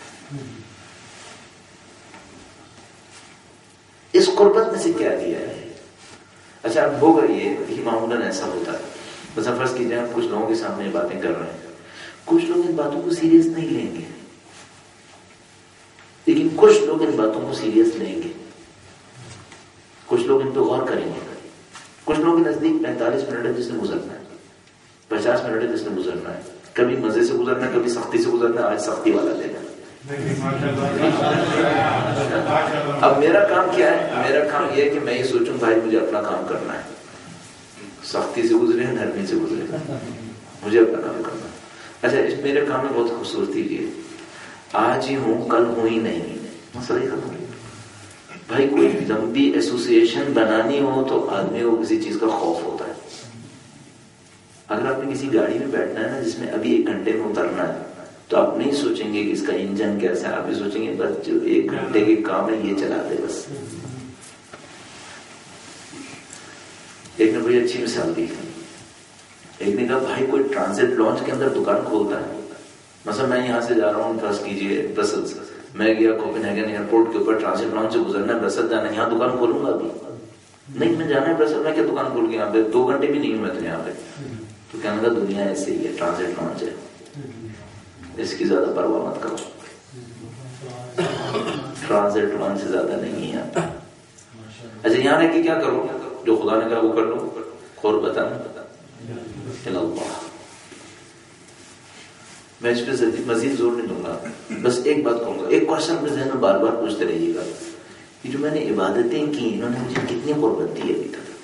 اس قربت میں سے کیا دیا ہے۔ اچھا اب ہوگا یہ معمولاً ایسا ہوتا ہے، بس فرض کیجیے ہم کچھ لوگوں کے سامنے باتیں کر رہے ہیں، کچھ لوگ ان باتوں کو سیریس نہیں لیں گے، لیکن کچھ لوگ ان باتوں کو سیریس لیں گے، کچھ لوگ ان پہ غور کریں گے۔ کچھ لوگوں کے نزدیک پینتالیس منٹ ہے جس نے گزرنا ہے، پچاس منٹ ہے جس نے گزرنا ہے، کبھی مزے سے گزرنا ہے، کبھی سختی سے گزرنا ہے، آج سختی والا دینا۔ اب میرا کام کیا ہے، میرا کام یہ ہے کہ میں یہ سوچوں بھائی مجھے اپنا کام کرنا ہے، سختی سے گزرے نرمی سے گزرے، مجھے اپنا کام کرنا ہے۔ اچھا اس میرے کام میں بہت خوبصورتی یہ، آج ہی ہوں کل ہوں ہی نہیں، مسئلہ ہی ختم۔ بھائی کوئی لمبی ایسوسیشن بنانی ہو تو آدمی کو کسی چیز کا خوف ہوتا ہے۔ اگر آپ نے کسی گاڑی میں بیٹھنا ہے نا جس میں ابھی ایک گھنٹے میں اترنا ہے تو آپ نہیں سوچیں گے کہ اس کا انجن کیسا ہے، آپ بھی سوچیں گے بس جو ایک گھنٹے کے کام ہے یہ چلا دے بس۔ ایک نے بڑی اچھی مثال دی، ایک نے کہا بھائی کوئی ٹرانزٹ لانچ کے اندر دکان کھولتا ہے، مثلا میں یہاں سے جا رہا ہوں فرض کیجیے برسلز، میں گیا کوپن ہیگن ایئرپورٹ کے اوپر ٹرانزٹ لانچ سے گزرنا ہے، برسل جانا ہے، یہاں دکان کھولوں گا ابھی نہیں، میں جانا ہے برسل، میں کیا دکان کھول کے یہاں پہ دو گھنٹے بھی نہیں ہوں میں تو یہاں پہ، تو کہنے کا دنیا ایسے ہی ہے، ٹرانزٹ لانچ ہے، اس کی زیادہ پرواہ مت کرو، ٹرانزٹ لانچ سے زیادہ نہیں ہے۔ اچھا یہاں رہ کے کیا کرو، جو خدا نے کہا وہ کر لو، قربتاً الی اللہ۔ میں اس پہ مزید زور نہیں دوں گا، بس ایک بات کہوں گا، ایک کوشچن اپنے ذہن میں بار بار پوچھتے رہیے گا کہ جو میں نے عبادتیں کی انہوں نے مجھے کتنی قربت دی ابھی تک،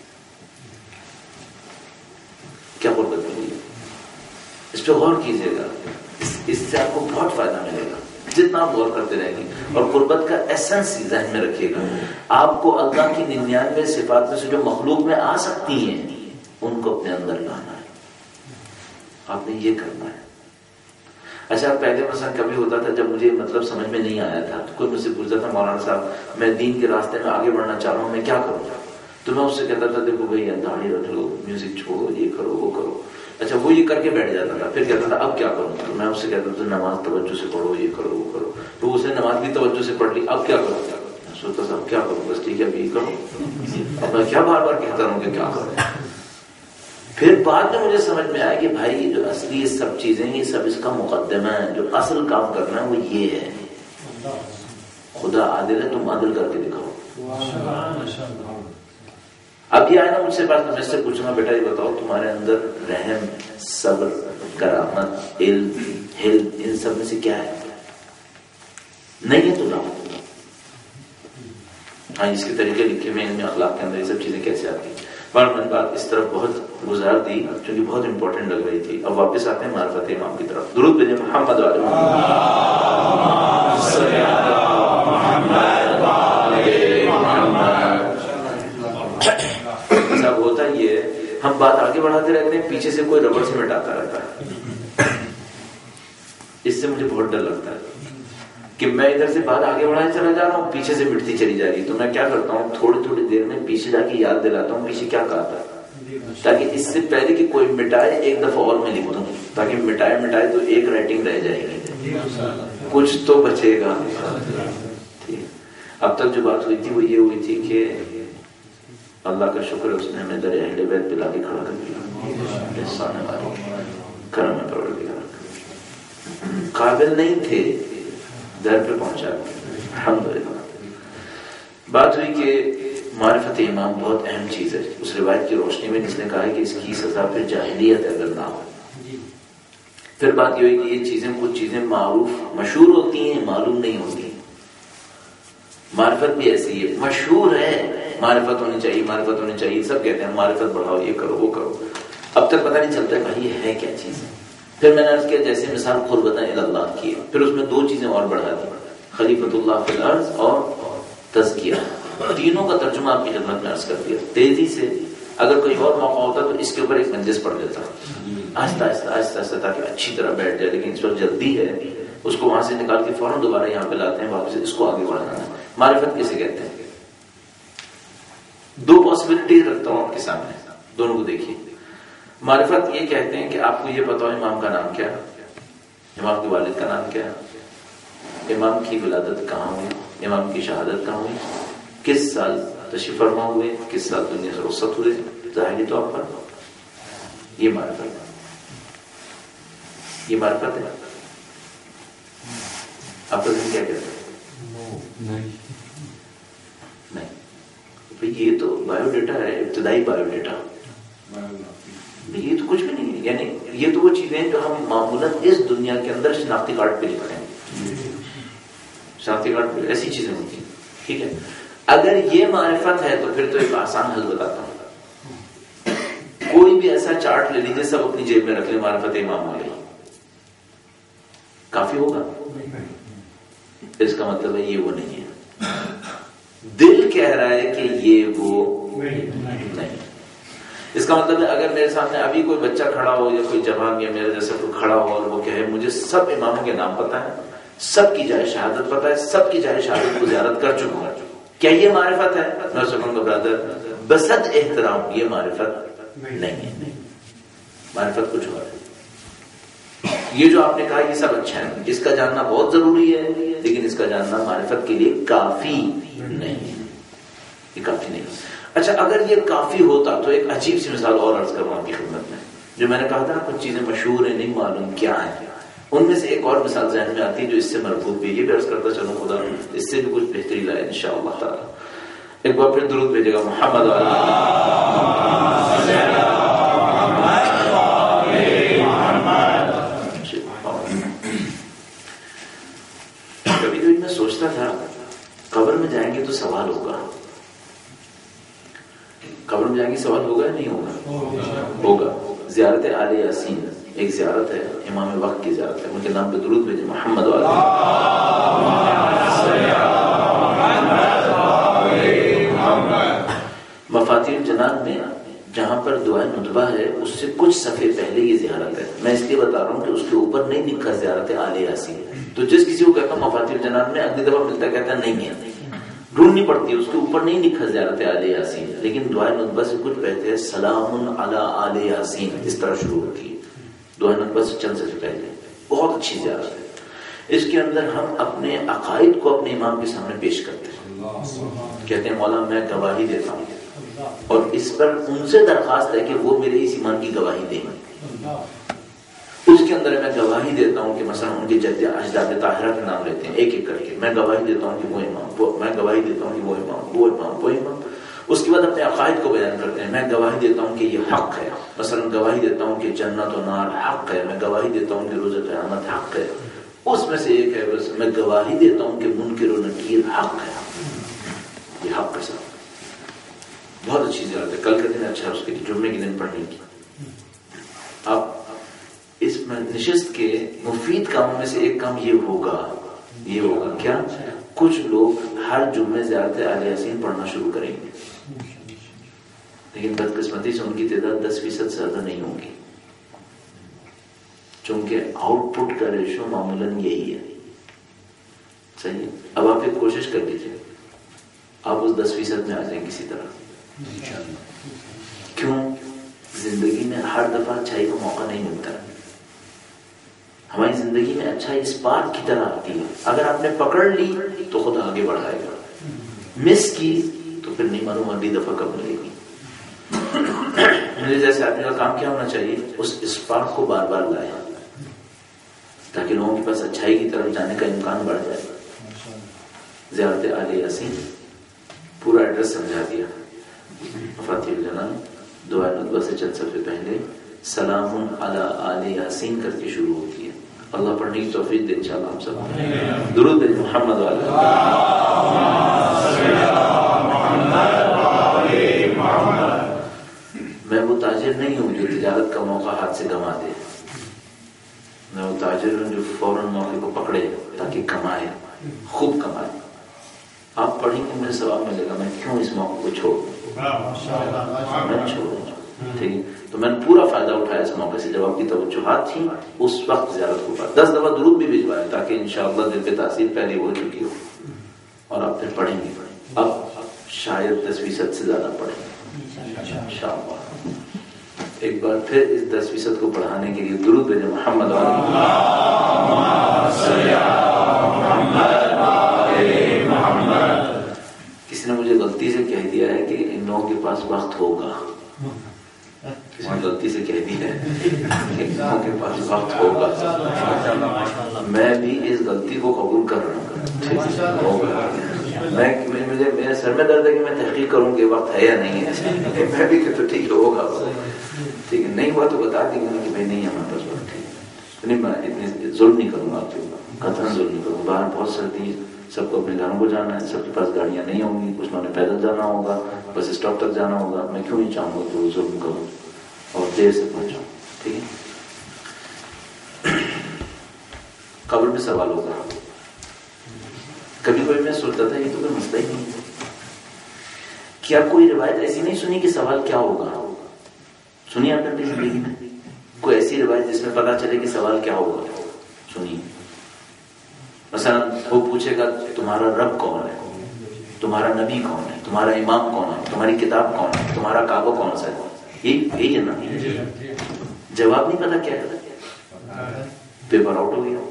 کیا قربت ملی، اس پہ غور کیجیے گا، اس سے آپ کو بہت فائدہ ملے گا جتنا آپ غور کرتے رہیں گے۔ اور قربت کا ایسنس ذہن میں رکھیے گا، آپ کو اللہ کی ننیانوے صفات میں سے جو مخلوق میں آ سکتی ہیں ان کو اپنے اندر لانا ہے، آپ نے یہ کرنا ہے۔ اچھا پہلے مثلا کبھی ہوتا تھا جب مجھے مطلب سمجھ میں نہیں آیا تھا تو کوئی مجھ سے پوچھتا تھا مولانا صاحب میں دین کے راستے میں آگے بڑھنا چاہ رہا ہوں میں کیا کروں، تو میں اس سے کہتا تھا دیکھو بھائی داڑھی رکھ لو، میوزک چھوڑو، یہ کرو وہ کرو. اچھا وہ یہ کر کے بیٹھ جاتا تھا، پھر کہتا تھا اب کیا کروں، تو میں اس سے کہتا تھا نماز توجہ سے پڑھو، یہ کرو وہ کرو. تو اس نے نماز بھی توجہ سے پڑھ لی، اب کیا کروں، سوچتا تھا اب کیا کروں، بس ٹھیک ہے اب یہ کرو. اب میں کیا بار بار کہتا ہوں کہ کیا کروں. پھر بعد میں مجھے سمجھ میں آیا کہ بھائی یہ جو اصلی یہ سب چیزیں یہ سب اس کا مقدمہ ہے، جو اصل کام کرنا ہے وہ یہ ہے. خدا عادل ہے، تم عادل کر کے دکھاؤ. اب یہ آئے نا مجھ سے بات میں سے پوچھوں گا بیٹا یہ بتاؤ تمہارے اندر رحم، صبر، کرامت، علم، حلم ان سب میں سے کیا ہے؟ نہیں ہے تو لاؤ. ہاں اس کے طریقے لکھے ہوئے ان اخلاق کے اندر یہ سب چیزیں کیسے آتی ہیں. پر میں نے بات اس طرف بہت گزار دی کیونکہ بہت امپورٹنٹ لگ رہی تھی. اب واپس آتے ہیں معرفت امام کی طرف. درود بھیجیں محمد علیہ سب. ہوتا یہ ہم بات آگے بڑھاتے رہتے ہیں، پیچھے سے کوئی ربڑ سے مٹاتا رہتا ہے. اس سے مجھے بہت ڈر لگتا ہے کہ میں ادھر سے بات آگے بڑھانے چلا جا رہا ہوں، پیچھے سے مٹتی چلی جا رہی. تو میں کیا کرتا ہوں تھوڑی تھوڑی دیر میں پیچھے جا کے یاد دلاتا ہوں پیچھے کیا کہا تھا، تاکہ اس سے پہلے کہ کوئی مٹائے ایک دفعہ اور میں لکھ دوں، تاکہ مٹائے مٹائے تو ایک رائٹنگ رہ جائے گی، کچھ تو بچے گا. اب تک جو بات ہوئی تھی وہ یہ ہوئی تھی کہ اللہ کا شکر ہے اس نے ہمیں دریا اہل بیت پلا کے کھڑا کر دیا. احسان ہے، کرم ہے پروردگار. قابل نہیں تھے، در پہ پہنچا الحمدللہ. بات ہوئی کہ معرفت امام بہت اہم چیز ہے. اس روایت کی روشنی میں جس نے کہا ہے کہ اس کی سزا پھر جاہلیت ہے اگر نہ ہو. پھر بات یہ ہوئی کہ یہ چیزیں کچھ چیزیں معروف مشہور ہوتی ہیں، معلوم نہیں ہوتی. معرفت بھی ایسی ہے، مشہور ہے معرفت ہونی چاہیے، معرفت ہونی چاہیے، سب کہتے ہیں معرفت بڑھاؤ، یہ کرو وہ کرو. اب تک پتہ نہیں چلتا ہے بھائی یہ ہے کیا چیز ہے. پھر میں نے عرض کیا جیسے مثال قربتاً الی اللہ کی ہے، پھر اس میں دو چیزیں اور بڑھا دی، خلیفۃ اللہ فی الارض اور تزکیہ. تینوں کا ترجمہ آپ کی خدمت میں عرض کر دیا تیزی سے. اگر کوئی اور موقع ہوتا تو اس کے اوپر ایک منجز پڑھ لیتا آہستہ آہستہ آہستہ آہستہ تاکہ اچھی طرح بیٹھ جائے. لیکن اس وقت جلدی ہے، اس کو وہاں سے نکال کے فوراً دوبارہ یہاں پہ لاتے ہیں، واپس اس کو آگے بڑھانا ہے. معرفت کسے کہتے ہیں؟ دو پاسبلٹیز رکھتا ہوں آپ کے سامنے، دونوں کو دیکھیے. معرفت یہ کہتے ہیں کہ آپ کو یہ پتا ہو امام کا نام کیا، امام کے والد کا نام کیا، امام کی ولادت کہاں ہوئی، امام کی شہادت کہاں ہوئی، کس سال تشریف فرما ہوئے، کس سال دنیا سے رخصت ہوئے. ظاہری طور پر یہ معرفت ہے، یہ معرفت ہے. آپ کا ذہن کیا کہتے ہیں؟ نہیں بھئی یہ تو بایو ڈیٹا ہے، ابتدائی بایو ڈیٹا. یہ تو کچھ بھی نہیں ہے. یعنی یہ تو وہ چیزیں جو ہم معمولاً اس دنیا کے اندر شناختی کارڈ پہ لکھتے ہیں، شناختی کارڈ پہ ایسی چیزیں ہوتی ہیں. ٹھیک ہے، اگر یہ معرفت ہے تو پھر تو ایک آسان حل بتاتا ہوں. کوئی بھی ایسا چارٹ لے لیجیے، سب اپنی جیب میں رکھ لیں، معرفت امام والے کافی ہوگا. اس کا مطلب ہے یہ وہ نہیں ہے. دل کہہ رہا ہے کہ یہ وہ نہیں. اس کا مطلب ہے اگر میرے سامنے ابھی کوئی بچہ کھڑا ہو یا کوئی جوان یا میرے جیسا کوئی کھڑا ہو اور وہ کہے مجھے سب اماموں کے نام پتا ہے، سب کی جائے شہادت پتا ہے، سب کی جائے شہادت کو زیارت کر چکا ہوں، کیا یہ معرفت ہے؟ میں سکوں گا برادر بسد احترام یہ معرفت نہیں ہے. معرفت کچھ اور ہے. یہ جو آپ نے کہا یہ سب اچھا ہے، اس کا جاننا بہت ضروری ہے، لیکن اس کا جاننا معرفت کے لیے کافی نہیں ہے. یہ کافی نہیں. اچھا اگر یہ کافی ہوتا تو ایک عجیب سی مثال اور عرض کروں آپ کی خدمت میں. جو میں نے کہا تھا کچھ چیزیں مشہور ہیں نہیں معلوم کیا ہیں، ان میں سے ایک اور مثال ذہن میں آتی ہے جو اس سے مربوط بھی. یہ بھی عرض کرتا چلوں خدا اس سے بھی کچھ بہتری لائے انشاءاللہ تعالی. ایک بار پھر درود بھیجے گا محمد کبھی کبھی میں سوچتا تھا قبر میں جائیں گے تو سوال ہوگا. قبر میں جائیں گے سوال ہوگا یا نہیں ہوگا؟ ہوگا. زیارت آل یاسین ایک زیارت ہے، امام وقت کی زیارت ہے. ان کے نام پہ درود بھیجیں محمد والا. مفاتیح الجنان میں جہاں پر دعائے ندبہ ہے اس سے کچھ صفحے پہلے یہ زیارت ہے. میں اس لیے بتا رہا ہوں کہ اس کے اوپر نہیں لکھا زیارت آل یاسین. تو جس کسی کو کہتا ہوں مفاتیح الجنان میں اگلی دفعہ ملتا کہتا ہے نہیں ہے, ڈھونڈنی پڑتی ہے, اس کے اوپر نہیں لکھا زیارت آل یاسین. لیکن دعائے ندبہ سے کچھ پہلے سلام علی آل یاسین اس طرح شروع ہوتی ہے. دعائے ندبہ سے چند سے پہلے بہت اچھی زیارت ہے. اس کے اندر ہم اپنے عقائد کو اپنے امام کے سامنے پیش کرتے ہیں, کہتے ہیں مولا میں گواہی دیتا ہوں, اور اس پر ان سے درخواست ہے کہ وہ میرے اس ایمان کی گواہی دیں. اس کے اندر میں گواہی دیتا ہوں کہ مثلا ان کے جد اجداد طاہرہ کے نام لیتے ہیں ایک ایک کر کے, میں گواہی دیتا ہوں کہ وہ امام, میں گواہی دیتا ہوں کہ وہ امام, وہ امام, وہ امام. اس کے بعد اپنے عقائد کو بیان کرتے ہیں. میں گواہی دیتا ہوں کہ یہ حق ہے, مثلا گواہی دیتا ہوں کہ جنت و نار حق ہے, میں گواہی دیتا ہوں کہ روز قیامت حق ہے. اس میں سے ایک ہے بس میں گواہی دیتا ہوں کہ منکر و نکیر حق ہے, یہ حق کے ساتھ. بہت اچھی زیارت ہے. کل کا دن اچھا اس کے لیے, جمعے کے دن پڑھنے کی. اب اس میں نشست کے مفید کاموں میں سے ایک کام یہ ہوگا, یہ ہوگا کیا, کچھ لوگ ہر جمعے زیارت آل یاسین پڑھنا شروع کریں گے, لیکن بدقسمتی سے ان کی تعداد دس فیصد سے زیادہ نہیں ہوگی, چونکہ آؤٹ پٹ کا ریشو معمولاً یہی ہے. صحیح. اب آپ ایک کوشش کر لیجیے, آپ اس دس فیصد میں آ جائیں کسی طرح. کیوں؟ زندگی میں ہر دفعہ اچھائی کا موقع نہیں ملتا. ہماری زندگی میں اچھائی اسپارک کی طرح آتی ہے, اگر آپ نے پکڑ لی تو خود آگے بڑھائے گا, مس کی تو پھر نہیں معلوم اگلی دفعہ کب ملے گی. میرے جیسے آدمی کا کام کیا ہونا چاہیے, اس اسپارک کو بار بار لائے تاکہ لوگوں کے پاس اچھائی کی طرف جانے کا امکان بڑھ جائے. زیارت آل یاسین پورا ایڈریس سمجھا دیا. مفاتیح الجنان دعائے ندبہ سے چند صفحے پہلے سلام علی آل یاسین کر کے شروع ہوتی ہے. اللہ پڑھنے کی توفیق دے انشاءاللہ ہم سب. درود بر محمد و علی محمد. میں وہ تاجر نہیں ہوں جو تجارت کا موقع ہاتھ سے گنوا دے, میں وہ تاجر ہوں جو فوراً موقع کو پکڑے تاکہ کمائے, خوب کمائے. آپ پڑھیں گے مجھے ثواب ملے گا, میں کیوں اس موقع کو چھوڑ میں چھوڑوں. ٹھیک ہے, تو میں نے پورا فائدہ اٹھایا اس موقع سے. جب آپ کی توجہات تھیں اس وقت زیارت کو پڑھا, دس دفعہ درود بھی بھجوائے تاکہ انشاءاللہ دل پہ تاثیر پہلے ہو چکی ہو, اور آپ پھر پڑھیں گے. اب شاید دس فیصد سے زیادہ پڑھیں انشاءاللہ. ایک بار پھر اس دس فیصد کو پڑھانے کے لیے درود بھیجیں محمد محمد. کسی نے مجھے غلطی سے کہہ دیا ہے کہ ان لوگوں کے پاس وقت ہوگا, کسی نے غلطی سے کہہ دیا ہے کہ ان لوگوں کے پاس وقت ہوگا. میں بھی اس غلطی کو قبول کر رہا ہوں. میں مجھے میرے سر میں درد ہے کہ میں تحقیق کروں کہ وقت ہے یا نہیں ہے. میں بھی کہ تو ٹھیک ہوگا, ٹھیک ہے, نہیں ہوا تو بتا دیں گے کہ بھائی نہیں ہمارے پاس وقت ہے. نہیں میں اتنی ظلم نہیں کروں گا آپ کے اوپر, قطعاً ظلم نہیں کروں. باہر بہت سردی, سب کو اپنے گھروں کو جانا ہے, سب کے پاس گاڑیاں نہیں ہوں گی, کچھ نے پیدل جانا ہوگا, بس اسٹاپ تک جانا ہوگا. میں کیوں نہیں چاہوں گا کہ وہ ظلم کروں اور دیر سے پہنچاؤں. ٹھیک ہے. قبر میں سوال ہوگا. کبھی کوئی میں سوچتا تھا یہ تو کوئی مسئلہ ہی نہیں ہے. کیا کوئی روایت ایسی نہیں سنی کہ سوال کیا ہوگا؟ سنی آپ نے اپنی زندگی میں کوئی ایسی روایت جس میں پتا چلے کہ سوال کیا ہوگا؟ سنی. مثلا وہ پوچھے گا تمہارا رب کون ہے, تمہارا نبی کون ہے, تمہارا امام کون ہے, تمہاری کتاب کون ہے, تمہارا کعبہ کون سا ہے. یہی ہے نا. جواب نہیں پتا کیا ہے, پیپر آؤٹ ہو گیا.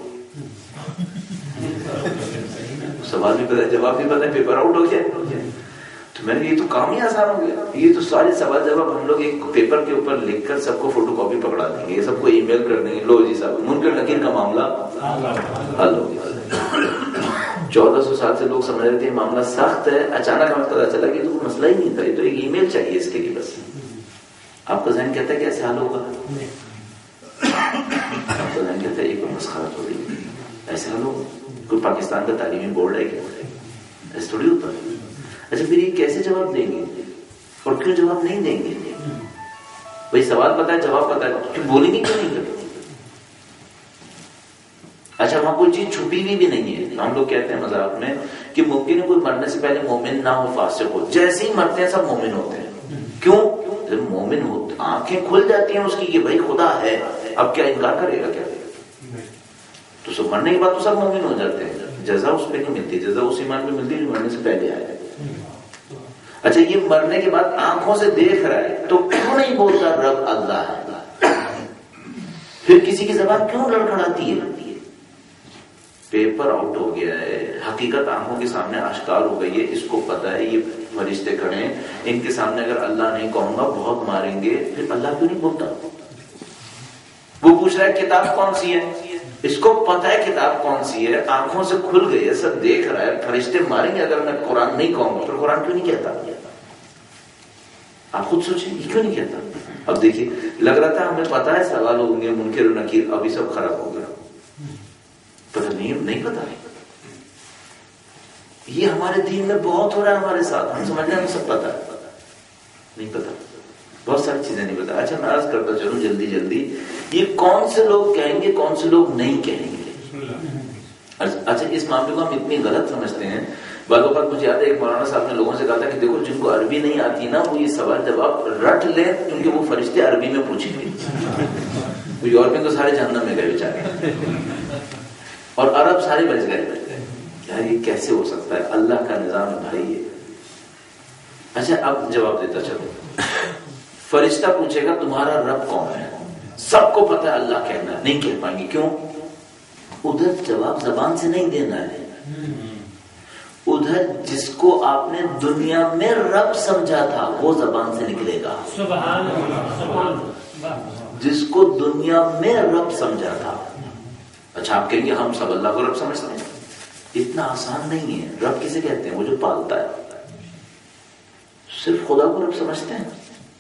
سوال بھی پتا, جواب بھی پتا, پیپر آؤٹ ہو گیا. تو میں نے یہ تو کام ہی آسان ہو گیا. یہ تو سارے سوال جواب ہم لوگ ایک پیپر کے اوپر لکھ کر سب کو فوٹو کاپی پکڑا دیں گے, یہ سب کو ای میل کر دیں گے, لو جی صاحب منکر نکیر کا معاملہ حل ہو گیا. چودہ سو سال سے لوگ سمجھ رہے تھے معاملہ سخت ہے, اچانک ہمیں پتا چلا کہ تو مسئلہ ہی نہیں تھا, یہ تو ایک ای میل چاہیے اس کے لیے بس. آپ کا ذہن کہتا ہے کیسے حل ہوگا, آپ کا ذہن کہتا ہے یہ کوئی مسخرہ ہو رہی ہے, ایسے حل ہوگا. کوئی پاکستان کا تعلیمی بورڈ ہے کیا, ایسے تھوڑی ہوتا ہے. اچھا پھر یہ کیسے جواب دیں گے اور کیوں جواب نہیں دیں گے؟ بھائی سوال پتا ہے, جواب پتا ہے, کیوں بولیں گے, کیوں نہیں کرتے؟ اچھا وہاں کوئی چیز چھپی ہوئی بھی نہیں ہے. ہم لوگ کہتے ہیں مذاق میں کہ ممکن ہے کوئی مرنے سے پہلے مومن نہ ہو, فاسق ہو, جیسے ہی مرتے ہیں سب مومن ہوتے ہیں. کیوں؟ جب مومن ہو آنکھیں کھل جاتی ہیں اس کی کہ بھائی خدا ہے، اب کیا انکار کرے گا؟ کیا تو سب مرنے کے بعد تو سب مومن ہو جاتے ہیں، جزا اس پہ نہیں ملتی، جزا اس ایمان پہ ملتی جو مرنے سے پہلے آیا ہے۔ اچھا یہ مرنے کے بعد آنکھوں سے دیکھ رہا ہے تو کیوں نہیں بولتا رب اللہ ہے؟ پھر کسی کی زبان کیوں لڑکھڑاتی ہے؟ پیپر آؤٹ ہو گیا ہے، حقیقت آنکھوں کے سامنے آشکار ہو گئی ہے، اس کو پتا ہے یہ فرشتے کھڑے ہیں، ان کے سامنے اگر اللہ نہیں کہوں گا بہت ماریں گے، پھر اللہ کیوں نہیں بولتا؟ وہ پوچھ رہا ہے کتاب کون سی ہے، اس کو پتا ہے کتاب کون سی ہے، آنکھوں سے کھل گئی ہے، سب دیکھ رہا ہے، فرشتے ماریں گے اگر میں قرآن نہیں کہوں گا، پھر قرآن کیوں نہیں کہتا؟ آپ خود سوچیں یہ کیوں نہیں کہتا؟ اب دیکھیے لگ رہا تھا ہمیں پتا ہے سوال ہوں گے منکر و نکیر، ابھی سب خراب ہو گیا، پتہ نہیں نہیں پتا۔ یہ ہمارے دین میں بہت ہو رہا ہے ہمارے ساتھ، ہم سمجھ رہے ہیں ہمیں سب پتا ہے، نہیں پتا، بہت ساری چیزیں نہیں پتا۔ اچھا میں عرض کرتا چلوں جلدی جلدی، یہ کون سے لوگ کہیں گے کون سے لوگ نہیں کہیں گے؟ اچھا اس معاملے کو ہم اتنی غلط سمجھتے ہیں، بعض اوقات مجھے یاد ہے ایک مولانا صاحب نے لوگوں سے کہا تھا کہ دیکھو جن کو عربی نہیں آتی نا وہ یہ سوال جواب رٹ لیں کیونکہ وہ فرشتے عربی میں پوچھیں گے۔ یورپین تو سارے جہنم میں گئے بیچارے، اور عرب سارے بچ گئے۔ یار یہ کیسے ہو سکتا ہے؟ اللہ کا نظام ہے بھائی یہ۔ اچھا اب جواب دیتا چلو، فرشتہ پوچھے گا تمہارا رب کون ہے، سب کو پتا ہے اللہ کہنا ہے، نہیں کہہ پائیں گے، کیوں؟ ادھر جواب زبان سے نہیں دینا ہے، ادھر جس کو آپ نے دنیا میں رب سمجھا تھا وہ زبان سے نکلے گا۔ سبحان اللہ، جس کو دنیا میں رب سمجھا تھا۔ اچھا آپ کہیں گے ہم سب اللہ کو رب سمجھتے ہیں، اتنا آسان نہیں ہے۔ رب کسے کہتے ہیں؟ وہ جو پالتا ہے۔ صرف خدا کو رب سمجھتے ہیں؟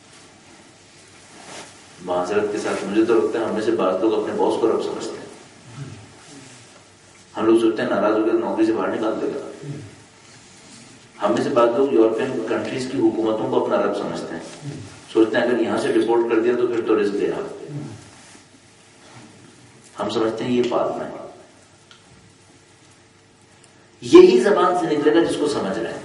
معذرت کے ساتھ مجھے تو لگتا ہے ہم میں سے بعض لوگ اپنے باس کو رب سمجھتے ہیں۔ ہم لوگ سوچتے ہیں ناراض ہو گئے نوکری سے باہر نکال دے گا۔ ہم میں سے بعض لوگ یورپین کنٹریز کی حکومتوں کو اپنا رب سمجھتے ہیں، سوچتے ہیں اگر یہاں سے رپورٹ کر دیا تو پھر تو رزق دے گا۔ ہم سمجھتے ہیں یہ پالنا ہے، یہی زبان سے نکلے گا جس کو سمجھ رہے ہیں۔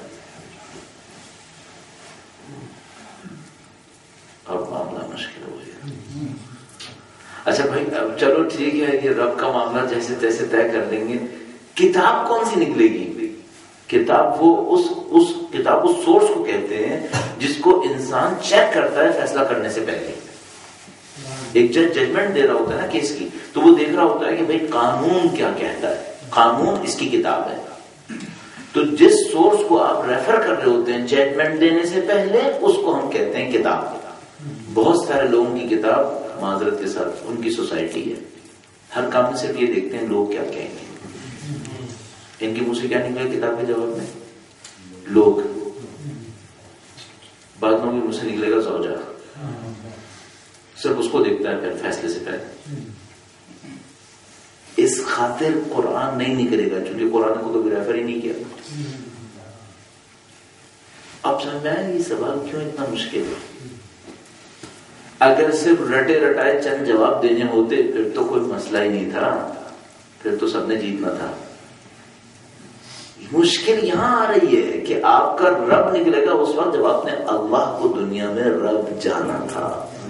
اب معاملہ مشکل ہو گیا۔ اچھا بھائی اب چلو ٹھیک ہے یہ رب کا معاملہ جیسے تیسے طے کر لیں گے، کتاب کون سی نکلے گی؟ کتاب وہ اس اس کتاب اس سورس کو کہتے ہیں جس کو انسان چیک کرتا ہے فیصلہ کرنے سے پہلے۔ ایک جج ججمنٹ دے رہا ہوتا ہے نا کیس کی، تو وہ دیکھ رہا ہوتا ہے کہ بھائی قانون کیا کہتا ہے، قانون اس کی کتاب ہے۔ تو جس سورس کو آپ ریفر کر رہے ہوتے ہیں ججمنٹ دینے سے پہلے اس کو ہم کہتے ہیں کتاب۔ بہت سارے لوگوں کی کتاب معذرت کے ساتھ ان کی سوسائٹی ہے، ہر کام میں صرف یہ دیکھتے ہیں لوگ کیا کہیں گے۔ ان کے منہ سے کیا نکلے کتاب کے جواب میں؟ لوگ۔ بعض لوگوں کے منہ سے نکلے گا زوجہ، صرف اس کو دیکھتا ہے پھر فیصلے سے پہلے۔ اس خاطر قرآن نہیں نکلے گا چونکہ قرآن کو کبھی ریفر ہی نہیں کیا۔ اب سمجھ میں آیا یہ سوال کیوں اتنا مشکل ہے؟ اگر صرف رٹے رٹائے چند جواب دینے ہوتے پھر تو کوئی مسئلہ ہی نہیں تھا، پھر تو سب نے جیتنا تھا۔ مشکل یہاں آ رہی ہے کہ آپ کا رب نکلے گا اس وقت جب آپ نے اللہ کو دنیا میں رب جانا تھا۔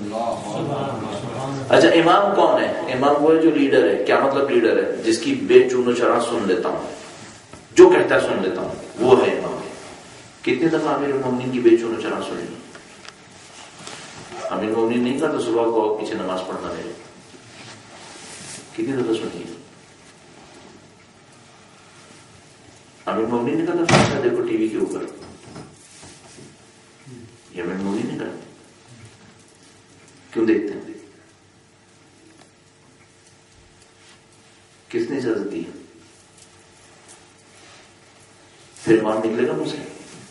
اچھا امام کون ہے؟ امام وہ ہے جو لیڈر ہے۔ کیا مطلب لیڈر ہے؟ جس کی بے چون و چرا سن لیتا ہوں، جو کہتا ہے سن لیتا ہوں، وہ ہے امام۔ کتنے دفعہ امیر المومنین کی بے چون و چرا سنی؟ امیر المومنین نہیں کہا تو صبح کو پیچھے نماز پڑھنا میرے، کتنی دفعہ سنی؟ امیر المومنین نے کہا تھا دیکھو ٹی وی کے اوپر، یہ امیر المومنین نے کہا۔ کیوں دیکھتے ہیں؟ کس نے اجازت دی؟ پھر امام نکلے گا مجھ سے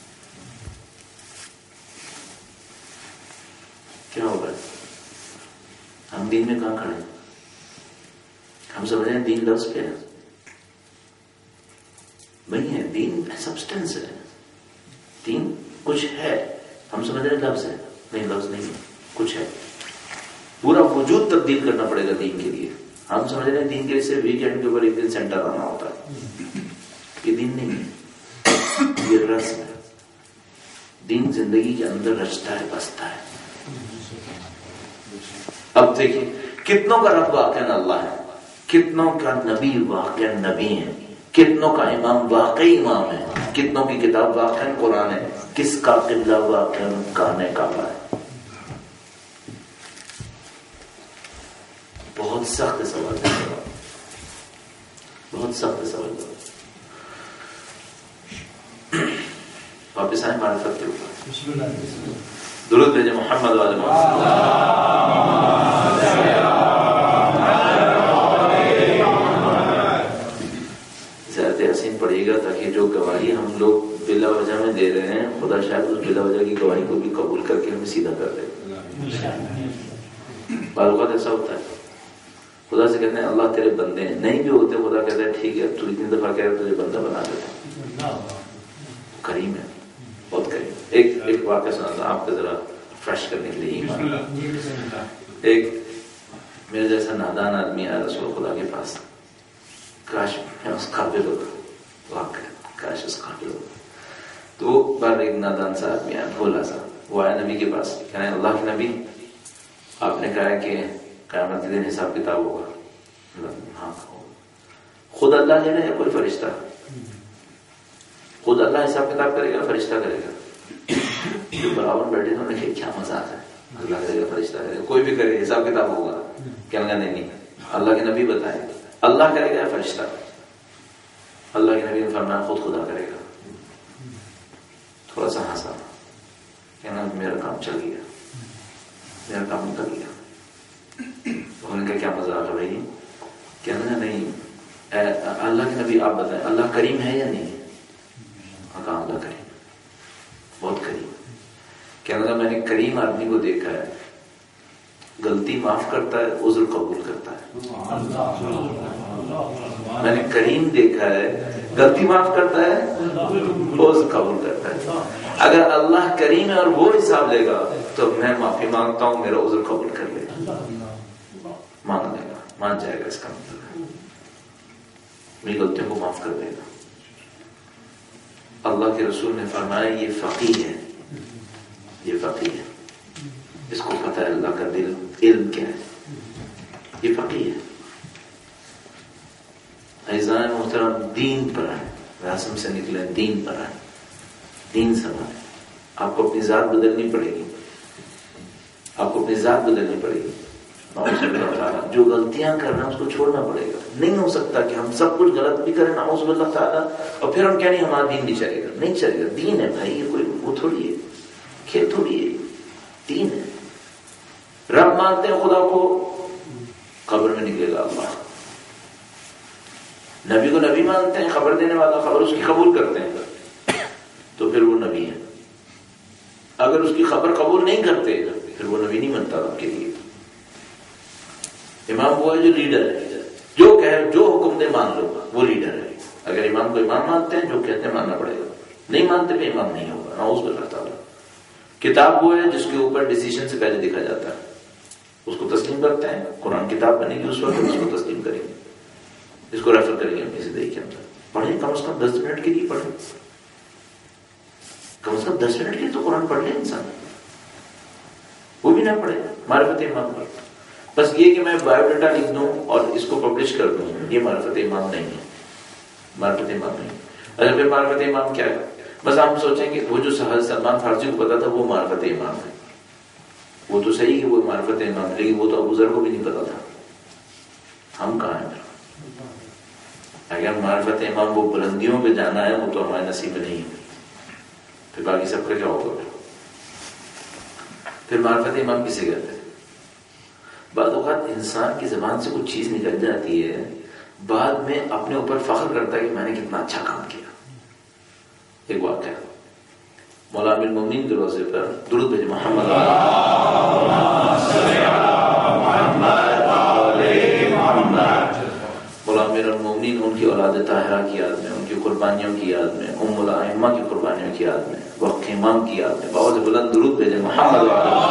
کیا ہوگا؟ ہم دین میں کہاں کھڑے ہیں؟ ہم سمجھ رہے ہیں دین لفظ پہ ہے، نہیں ہے۔ دین سبسٹنس ہے، دین کچھ ہے۔ ہم سمجھ رہے ہیں لفظ ہے، نہیں لفظ نہیں ہے، کچھ ہے۔ پورا وجود تبدیل کرنا پڑے گا دین کے لیے۔ ہم سمجھ رہے ہیں دین کے لیے صرف ویکینڈ کے اوپر ایک دن سینٹر آنا ہوتا ہے، یہ دین نہیں ہے، یہ رسم ہے۔ دین زندگی کے اندر رچتا ہے، بستا ہے۔ اب دیکھیں کتنوں کا رب واقعا اللہ ہے، کتنوں کا نبی واقعا نبی ہے، کتنوں کا امام واقعی امام ہے، کتنوں کی کتاب واقعا قرآن ہے، کس کا قبلہ واقعا کعبہ کعبہ ہے. بہت سخت سوال ہے، بہت سخت سوال ہے. واپس آئیں معرفت کے اوپر. درود بھیجیں محمد والے محمد. زیادہ حسین پڑھیے گا تاکہ جو گواہی ہم لوگ بلا وجہ میں دے رہے ہیں خدا شاید اس بلا وجہ کی گواہی کو بھی قبول کر کے ہمیں سیدھا کر دے. بعض اوقات ایسا ہوتا ہے خدا سے کہتے ہیں اللہ تیرے بندے ہیں، نہیں بھی ہوتے خدا کہتا ہے ٹھیک ہے تو اتنی دفعہ کہہ رہے تجھے بندہ بنا دیتا. کریم ہے، بہت کریم. ایک ایک واقعہ سناتا آپ کا ذرا فریش کرنے کے لیے ایمان. ایک میرے جیسا نادان آدمی آیا رسول خدا کے پاس، کاش میں اس قابل ہوگا، واقعہ کاش اس قابل ہوگا. تو بار ایک نادان سا آدمی آیا، بھولا سا، وہ آیا نبی کے پاس، کہنا ہے اللہ کے نبی آپ نے کہا ہے کہ قیامت کے دن حساب کتاب ہوگا. ہاں خود اللہ لے رہے یا کوئی فرشتہ؟ خود اللہ حساب کتاب کرے گا فرشتہ کرے گا؟ جو برابر بیٹھے انہوں نے کہا کیا مزاق ہے، اللہ کرے گا فرشتہ کرے گا، کوئی بھی کرے حساب کتاب ہوگا. کہنے لگا نہیں نہیں اللہ کے نبی بتائیں اللہ کرے گا یا فرشتہ؟ اللہ کے نبی نے فرمایا خود خدا کرے گا. تھوڑا سا ہنسا، کہنا میرا کام چل گیا، میرا کام نکل گیا. انہوں نے کہا کیا مزاق ہے بھائی؟ کہنا نہیں اللہ کے نبی آپ بتائیں اللہ کریم ہے یا نہیں؟ کہا اللہ کریم، بہت کریم. کہنے لگا میں نے کریم آدمی کو دیکھا ہے غلطی معاف کرتا ہے عذر قبول کرتا ہے. میں نے کریم دیکھا ہے غلطی معاف کرتا ہے عذر قبول کرتا ہے. اگر اللہ کریم ہے اور وہ حساب لے گا تو میں معافی مانگتا ہوں میرا عذر قبول کر لے گا، مان لے گا، مان جائے گا. اس کا مطلب میری غلطیوں کو معاف کر دے گا. اللہ کے رسول نے فرمایا یہ فقیہ ہے، یہ فقیہ ہے، اس کو پتہ ہے اللہ کا دل علم کیا ہے، یہ فقیہ ہے. عزیزان محترم دین پر ہے، رسم سے نکلے دین پر ہے، دین سمجھے. آپ کو اپنی ذات بدلنی پڑے گی، آپ کو اپنی ذات بدلنی پڑے گی. جو غلطیاں کر رہے ہیں اس کو چھوڑنا پڑے گا. نہیں ہو سکتا کہ ہم سب کچھ غلط بھی کریں نعوذ باللہ تعالیٰ اور پھر ہم کیا نہیں ہمارا دین بھی چلے گا. نہیں چلے گا. دین ہے بھائی، یہ کوئی وہ تھوڑی ہے، کھیل تھوڑی ہے، دین ہے. رب مانتے ہیں خدا کو، قبر میں نکلے گا اللہ. نبی کو نبی مانتے ہیں، خبر دینے والا، خبر اس کی قبول کرتے ہیں تو پھر وہ نبی ہے. اگر اس کی خبر قبول نہیں کرتے پھر وہ نبی نہیں بنتا آپ کے لیے. امام وہ ہے جو لیڈر ہے، جو کہے جو حکم دے مان لو، وہ لیڈر ہے. اگر امام کو امام مانتے ہیں جو کہتے ہیں ماننا پڑے گا، نہیں مانتے پہ امام نہیں ہوگا. نعوذ باللہ تعالیٰ. کتاب وہ ہے جس کے اوپر ڈیسیشن سے پہلے دکھا جاتا ہے، اس کو تسلیم کرتے ہیں. قرآن کتاب بنے گی اس وقت اس کو تسلیم کریں گے، اس کو ریفر کریں گے اپنی زندگی کے اندر. پڑھیں کم از کم دس منٹ کے لیے پڑھیں، کم از کم دس منٹ کے لیے تو قرآن پڑھ لے انسان. وہ بھی نہ پڑھے معرفت امام پر. بس یہ کہ میں بایو ڈاٹا لکھ دوں اور اس کو پبلش کر دوں، یہ معرفت امام نہیں ہے. معرفت امام نہیں. اچھا پھر معرفت امام کیا ہے؟ بس ہم سوچیں کہ وہ جو سلمان فارسی کو پتا تھا وہ معرفت امام ہے. وہ تو صحیح کہ وہ معرفت امام ہے، لیکن وہ تو ابو ذر کو بھی نہیں پتا تھا. ہم کہاں ہیں؟ اگر معرفت امام وہ بلندیوں پہ جانا ہے وہ تو ہمارے نصیب میں نہیں ہے. پھر باقی سب کا کیا ہوگا؟ پھر معرفت امام کسے کہتے ہیں؟ بعض اوقات انسان کی زبان سے کچھ چیز نکل جاتی ہے، بعد میں اپنے اوپر فخر کرتا ہے کہ میں نے کتنا اچھا کام کیا. ایک واقعہ مولا امیر المومنین کے روزے پر درود بھیجیں محمد مولا امیر المومنین ان کی اولاد طاہرہ کی یاد میں، ان کی قربانیوں کی یاد میں، ام الائمہ کی قربانیوں کی یاد میں، وقت امام کی یاد میں بہت بلند درود بھیجیں محمد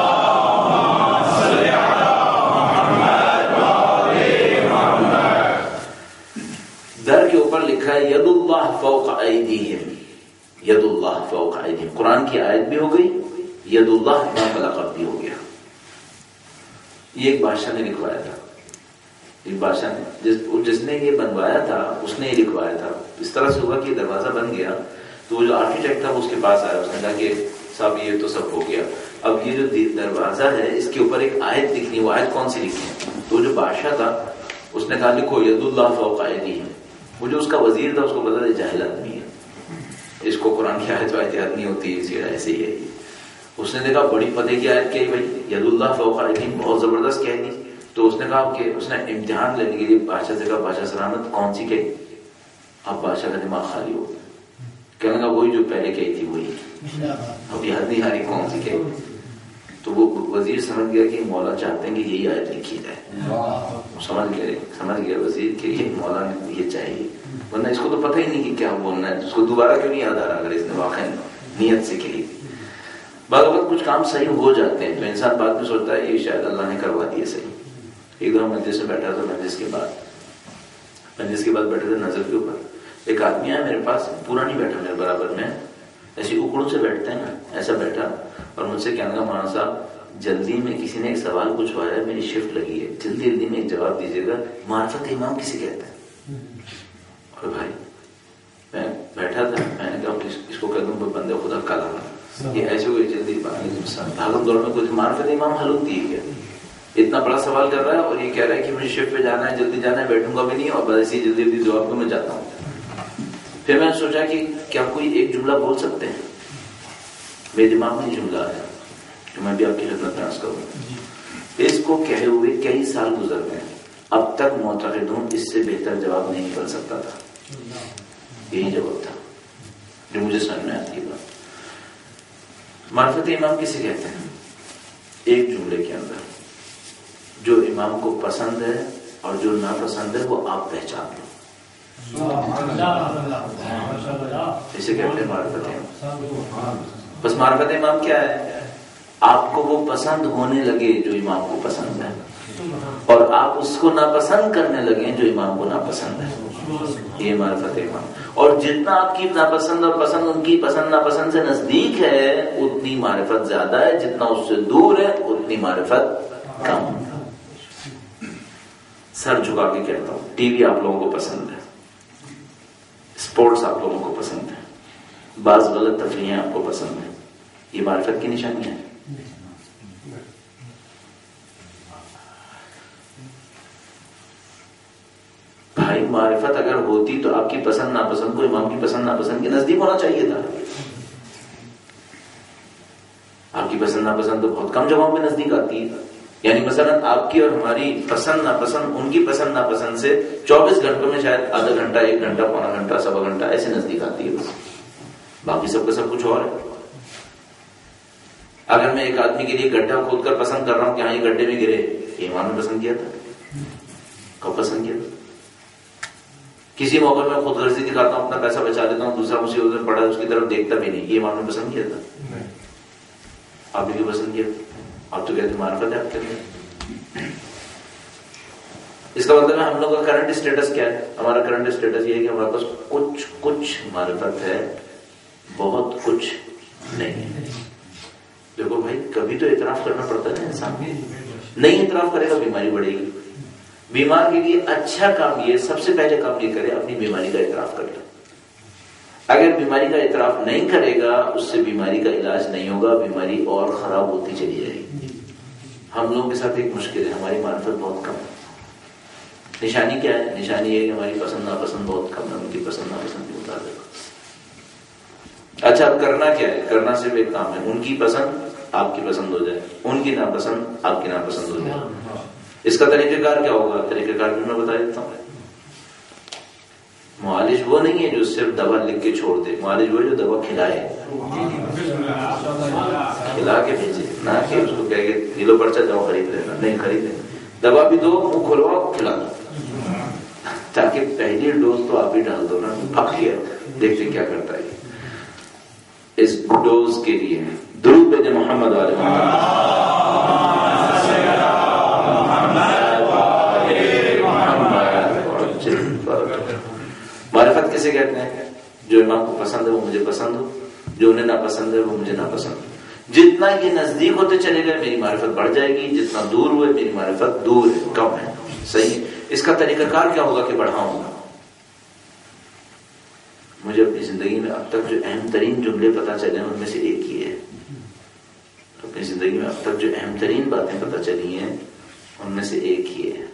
در کے اوپر لکھا ہے ید اللہ فوق ایدیہم، ید اللہ فوق ایدیہم. قرآن کی آیت بھی ہو گئی، ید اللہ امام کا لقب بھی ہو گیا. یہ ایک بادشاہ نے لکھوایا تھا، ایک بادشاہ نے جس جس نے یہ بنوایا تھا اس نے یہ لکھوایا تھا. اس طرح سے ہوا کہ دروازہ بن گیا تو وہ جو آرکیٹیکٹ تھا وہ اس کے پاس آیا، اس نے کہا کہ صاحب یہ تو سب ہو گیا، اب یہ جو دروازہ ہے اس کے اوپر ایک آیت لکھنی ہے، وہ آیت کون سی لکھنی ہے؟ تو جو بادشاہ تھا اس نے کہا لکھو ید اللہ فوق ایدیہم. وہ جو اس کا وزیر تھا اس کو پتا تھا جاہل آدمی ہے، اس کو قرآن کی آیت وایت یاد نہیں ہوتی، ایسے ہی ہے. اس نے دیکھا بڑی پتے کی آیت کہی بھائی ید اللہ فوق ایدیہم، بہت زبردست کہہ دی. تو اس نے کہا کہ اس نے امتحان لینے کے لیے بادشاہ سے کہا بادشاہ سلامت کون سی کہی؟ اب بادشاہ کا دماغ خالی ہو، کہنے لگا وہی جو پہلے کہی تھی وہی، اب یاد نہیں آ رہی کون سی کہی. تو وہ وزیر سمجھ گیا کہ مولا چاہتے ہیں کہ یہی آیت لکھی جائے. سمجھ گئے سمجھ گیا وزیر کہ یہ مولا نے یہ چاہیے، ورنہ اس کو تو پتہ ہی نہیں کہ کیا بولنا ہے، اس کو دوبارہ کیوں نہیں یاد آ رہا اگر اس نے واقعی نیت سے کہی. بعض وقت کچھ کام صحیح ہو جاتے ہیں تو انسان بعد میں سوچتا ہے یہ شاید اللہ نے کروا دیے صحیح. ایک دم مجلس میں بیٹھا تھا، مجلس کے بعد مجلس کے بعد بیٹھے تھے نظر کے اوپر، ایک آدمی آیا میرے پاس، پورا نہیں بیٹھا میرے برابر میں، ایسی اکڑوں سے بیٹھتے ہیں نا ایسا بیٹھا، اور مجھ سے کہنے لگا مولانا صاحب جلدی میں کسی نے ایک سوال پوچھوایا ہے، میری شفٹ لگی ہے، جلدی جلدی میں ایک جواب دیجیے گا، معرفت امام کسے کہتے ہیں؟ اور بھائی میں بیٹھا تھا، میں نے کہا اس کو کہہ دوں بندے خدا کالا، یہ ایسے ہوئے جلدی بھاگم دوڑ میں کچھ معرفت امام حل ہوتی ہے کیا؟ اتنا بڑا سوال کر رہا ہے اور یہ کہہ رہا ہے کہ مجھے شفٹ پہ جانا ہے، جلدی جانا ہے، بیٹھوں گا بھی نہیں، اور بس اسی جلدی جلدی جواب کو میں جاتا ہوں. پھر میں نے سوچا کہ کیا کوئی ایک جملہ بول سکتے ہیں؟ میرے دماغ میں جملہ آیا تو میں بھی آپ کی خدمت میں عرض کروں. اس کو کہے ہوئے کئی سال گزر گئے، اب تک معتقد ہوں اس سے بہتر جواب نہیں نکل سکتا تھا. یہی جواب تھا جو مجھے سمجھ میں آتی ہے. معرفت امام کسے کہتے ہیں؟ ایک جملے کے اندر جو امام کو پسند ہے اور جو ناپسند ہے وہ آپ پہچان لو، اسے کہتے ہیں معرفت امام. بس معرفت امام کیا ہے؟ آپ کو وہ پسند ہونے لگے جو امام کو پسند ہے، اور آپ اس کو ناپسند کرنے لگے جو امام کو ناپسند ہے. یہ معرفت امام. اور جتنا آپ کی ناپسند اور پسند ان کی پسند ناپسند سے نزدیک ہے اتنی معرفت زیادہ ہے، جتنا اس سے دور ہے اتنی معرفت کم. سر جھکا کے کہتا ہوں ٹی وی آپ لوگوں کو پسند ہے، اسپورٹس آپ لوگوں کو پسند ہے، بعض غلط تفریحیں آپ کو پسند ہیں، یہ معرفت کی نشانی ہے. بھائی معرفت اگر ہوتی تو آپ کی پسند ناپسند کو امام کی پسند ناپسند کے نزدیک ہونا چاہیے تھا. آپ کی پسند ناپسند تو بہت کم جگہوں پہ نزدیک آتی ہے. یعنی مثلا آپ کی اور ہماری پسند ناپسند ان کی پسند ناپسند سے چوبیس گھنٹوں میں شاید آدھا گھنٹہ، ایک گھنٹہ، پونا گھنٹہ، سوا گھنٹہ ایسے نزدیک آتی ہے. بس باقی سب کا سب کچھ اور ہے. اگر میں ایک آدمی کے لیے گڈھا کھود کر پسند کر رہا ہوں کہ ہاں یہ گڈھے میں گرے، یہ امام نے پسند کیا تھا؟ کب پسند کیا تھا؟ کسی موقع میں خود غرضی دکھاتا ہوں، اپنا پیسہ بچا لیتا ہوں، دوسرا مصیبت میں پڑا ہے اس کی طرف دیکھتا بھی نہیں، یہ امام نے پسند کیا تھا؟ آپ نے کیوں پسند کیا؟ آپ تو کہتے معرفت ہے آپ کے اندر. اس کا مطلب ہے ہم لوگ کا کرنٹ اسٹیٹس کیا ہے؟ ہمارا کرنٹ اسٹیٹس یہ ہے کہ ہمارے پاس کچھ کچھ معرفت ہے، بہت کچھ نہیں ہے. دیکھو بھائی کبھی تو اعتراف کرنا پڑتا ہے انسان کو. نہیں اعتراف کرے گا بیماری بڑھے گی. بیمار کے لیے اچھا کام یہ سب سے پہلے کام یہ کرے اپنی بیماری کا اعتراف کر لے. اگر بیماری کا اعتراف نہیں کرے گا اس سے بیماری کا علاج نہیں ہوگا، بیماری اور خراب ہوتی چلی جائے گی. ہم لوگوں کے ساتھ ایک مشکل ہے، ہماری معرفت بہت کم ہے. نشانی کیا ہے؟ نشانی یہ کہ ہماری پسند ناپسند بہت کم ہے ان کی پسند ناپسند کے مطابق. اچھا اب کرنا کیا ہے؟ کرنا صرف ایک کام ہے، ان کی پسند آپ کی پسند ہو جائے، ان کی ناپسند آپ کی ناپسند ہو جائے. اس کا طریقہ کار کیا ہوگا؟ طریقہ کار بھی میں بتا دیتا ہوں. معالج وہ نہیں ہے جو صرف دوا لکھ کے چھوڑ دے، معالج وہ جو دوا کھلائے، کھلا کے بھیجے، نہ کہ اس کو کہے کہ کلو پرچہ جاؤ خرید لینا. نہیں خریدے، دوا بھی دو، منہ کھلواؤ، کھلا دو، تاکہ پہلی ڈوز تو آپ ہی ڈال دو نا. باقی ہے دیکھتے کیا کرتا ہے. اس ڈوز کے لیے درود بھیجے محمد علیہ محمد. معرفت کسے کہتے ہیں؟ جو امام کو پسند ہے وہ مجھے پسند ہو، جو انہیں ناپسند ہے وہ مجھے ناپسند ہو. جتنا یہ نزدیک ہوتے چلے گئے میری معرفت بڑھ جائے گی، جتنا دور ہوئے میری معرفت دور ہے، کم ہے. صحیح ہے. اس کا طریقہ کار کیا ہوگا کہ بڑھاؤں گا. مجھے اپنی زندگی میں اب تک جو اہم ترین جملے پتہ چلے ہیں ان میں سے ایک ہی ہے. اپنی زندگی میں اب تک جو اہم ترین باتیں پتہ چلی ہیں ان میں سے ایک ہی ہے.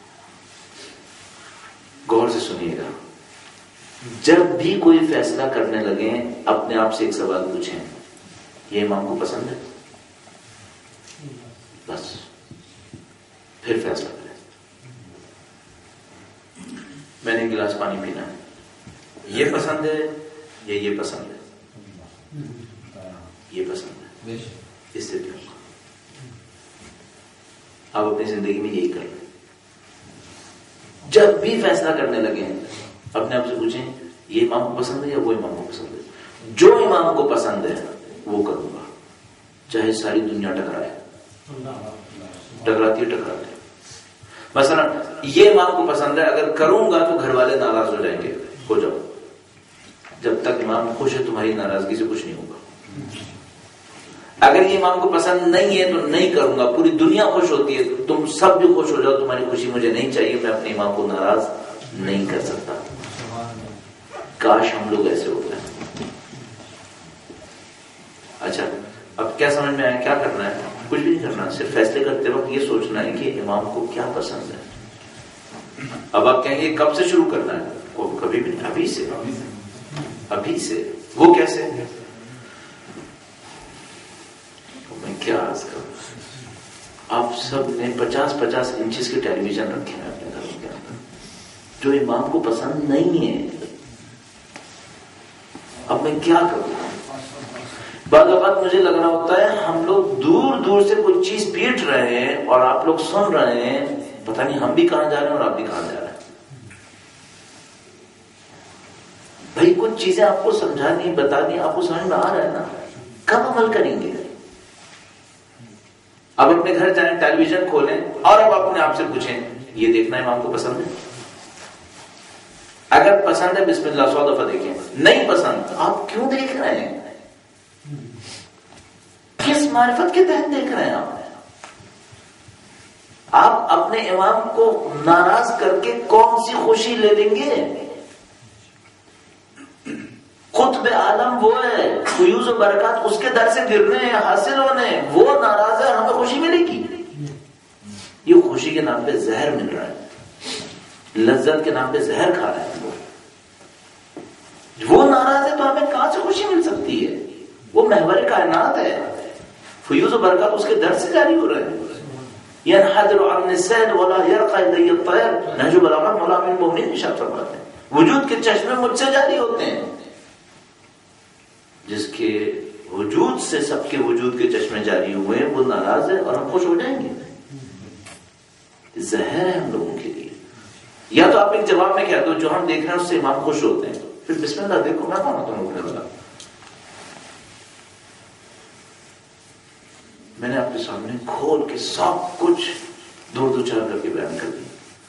غور سے سنیے گا. جب بھی کوئی فیصلہ کرنے لگیں اپنے آپ سے ایک سوال پوچھیں، یہ امام کو پسند ہے؟ بس پھر فیصلہ کریں. میں نے ایک گلاس پانی پینا ہے، یہ پسند ہے یا یہ پسند ہے؟ یہ پسند ہے، اس سے پیوں گا. آپ اپنی زندگی میں یہی کر لیں. جب بھی فیصلہ کرنے لگے اپنے آپ سے پوچھیں یہ امام کو پسند ہے یا وہ امام کو پسند ہے. جو امام کو پسند ہے وہ کروں گا، چاہے ساری دنیا ٹکرائے. ٹکراتی ہے ٹکراتی ہے. مثلا یہ امام کو پسند ہے، اگر کروں گا تو گھر والے ناراض ہو جائیں گے. ہو جاؤ، جب تک امام خوش ہے تمہاری ناراضگی سے کچھ نہیں ہوگا. اگر یہ امام کو پسند نہیں ہے تو نہیں کروں گا. پوری دنیا خوش ہوتی ہے، تم سب بھی خوش ہو جاؤ، تمہاری خوشی مجھے نہیں چاہیے. میں اپنے امام کو ناراض نہیں کر سکتا. کاش ہم لوگ ایسے ہوتے ہیں. اچھا اب کیا سمجھ میں آیا کیا کرنا ہے؟ کچھ بھی نہیں کرنا، صرف فیصلے کرتے وقت یہ سوچنا ہے کہ امام کو کیا پسند ہے. اب آپ کہیں گے کب سے شروع کرنا ہے؟ کبھی بھی نہیں، ابھی سے. ابھی سے. وہ کیسے؟ میں کیا عرض کروں. آپ سب نے پچاس پچاس انچز کے ٹیلی ویژن رکھے ہیں اپنے گھروں کے اندر، جو امام کو پسند نہیں ہے. اب میں کیا کروں؟ بعض اوقات مجھے لگ رہا ہوتا ہے ہم لوگ دور دور سے کوئی چیز پیٹ رہے ہیں اور آپ لوگ سن رہے ہیں، پتہ نہیں ہم بھی کہاں جا رہے ہیں اور آپ بھی کہاں جا رہے ہیں. بھائی کچھ چیزیں آپ کو سمجھانی بتانی آپ کو سمجھ میں آ رہا ہے نا، کب عمل کریں گے؟ اب اپنے گھر جائیں، ٹیلی ویژن کھولیں اور اب اپنے آپ سے پوچھیں یہ دیکھنا امام کو پسند ہے؟ اگر پسند ہے بسم اللہ سو دفعہ دیکھیں. نہیں پسند آپ کیوں دیکھ رہے ہیں؟ کس معرفت کے تحت دیکھ رہے ہیں آپ؟ آپ اپنے امام کو ناراض کر کے کون سی خوشی لے لیں گے؟ قطب عالم وہ ہے، فیوز و برکات اس کے در سے گرنے ہیں، حاصل ہونے. وہ ناراض ہے، ہمیں خوشی ملے گی. یہ خوشی کے نام پہ زہر مل رہا ہے، لذت کے نام پہ زہر کھا رہے ہیں. وہ ناراض ہے تو ہمیں کہاں سے خوشی مل سکتی ہے؟ وہ محور کائنات ہے، فیوز و برکات اس کے در سے جاری ہو رہے ہیں. ينحدر عن السيل ولا يرقى الي الطير. نهج البلاغہ مولا امین المومنین ارشاد فرماتے ہیں وجود کے چشمے مجھ سے جاری ہوتے ہیں. جس کے وجود سے سب کے وجود کے چشمے جاری ہوئے ہیں وہ ناراض ہے اور ہم خوش ہو جائیں گے. زہر ہے ہم لوگوں کے لیے. یا تو آپ ایک جواب میں کہہ دو جو ہم دیکھ رہے ہیں اس سے امام خوش ہوتے ہیں، پھر بسم اللہ دیکھو میں کون ہوتا ہوں روکنے والا. میں نے آپ کے سامنے کھول کے سب کچھ دو دو چار کر کے بیان کر دی.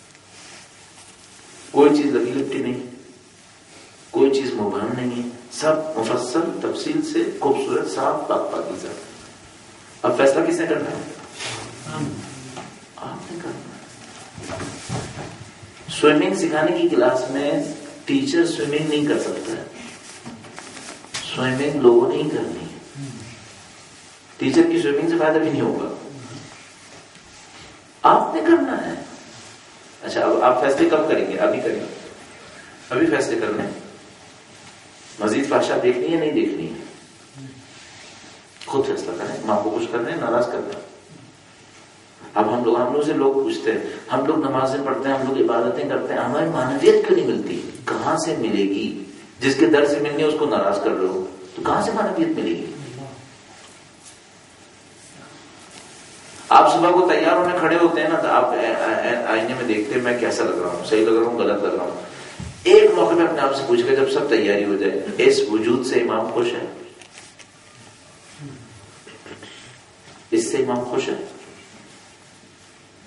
کوئی چیز لگی لپٹی نہیں، کوئی چیز مبہم نہیں ہے، سب مفصل تفصیل سے خوبصورت صاف پاک پاکیزہ. اب فیصلہ کس نے کرنا ہے؟ آپ نے کرنا ہے. سوئمنگ سکھانے کی کلاس میں ٹیچر سوئمنگ نہیں کر سکتا ہے. سوئمنگ لوگوں نے ہی کرنی ہے. ٹیچر کی سوئمنگ سے فائدہ بھی نہیں ہوگا، آپ نے کرنا ہے. اچھا اب آپ فیصلے کب کریں گے؟ ابھی کریں گے، ابھی فیصلے کرنا ہے. مزید فحشا دیکھنی ہے نہیں دیکھنی ہے، خود فیصلہ کریں. ماں کو خوش کرنا ہے ناراض کرنا ہے. اب ہم لوگ ہم لوگ سے لوگ پوچھتے ہیں، ہم لوگ نمازیں پڑھتے ہیں، ہم لوگ عبادتیں کرتے ہیں، ہماری معنویت کیوں نہیں ملتی؟ کہاں سے ملے گی؟ جس کے در سے ملنی ہے اس کو ناراض کر رہے ہو تو کہاں سے معنویت ملے گی؟ آپ صبح کو تیار ہونے کھڑے ہوتے ہیں نا تو آپ آئینے میں دیکھتے ہیں میں کیسا لگ رہا ہوں، صحیح لگ رہا ہوں غلط لگ رہا ہوں. ایک موقع میں اپنے آپ سے پوچھ گئے جب سب تیاری ہو جائے اس وجود سے امام خوش ہے؟ اس سے امام خوش ہے؟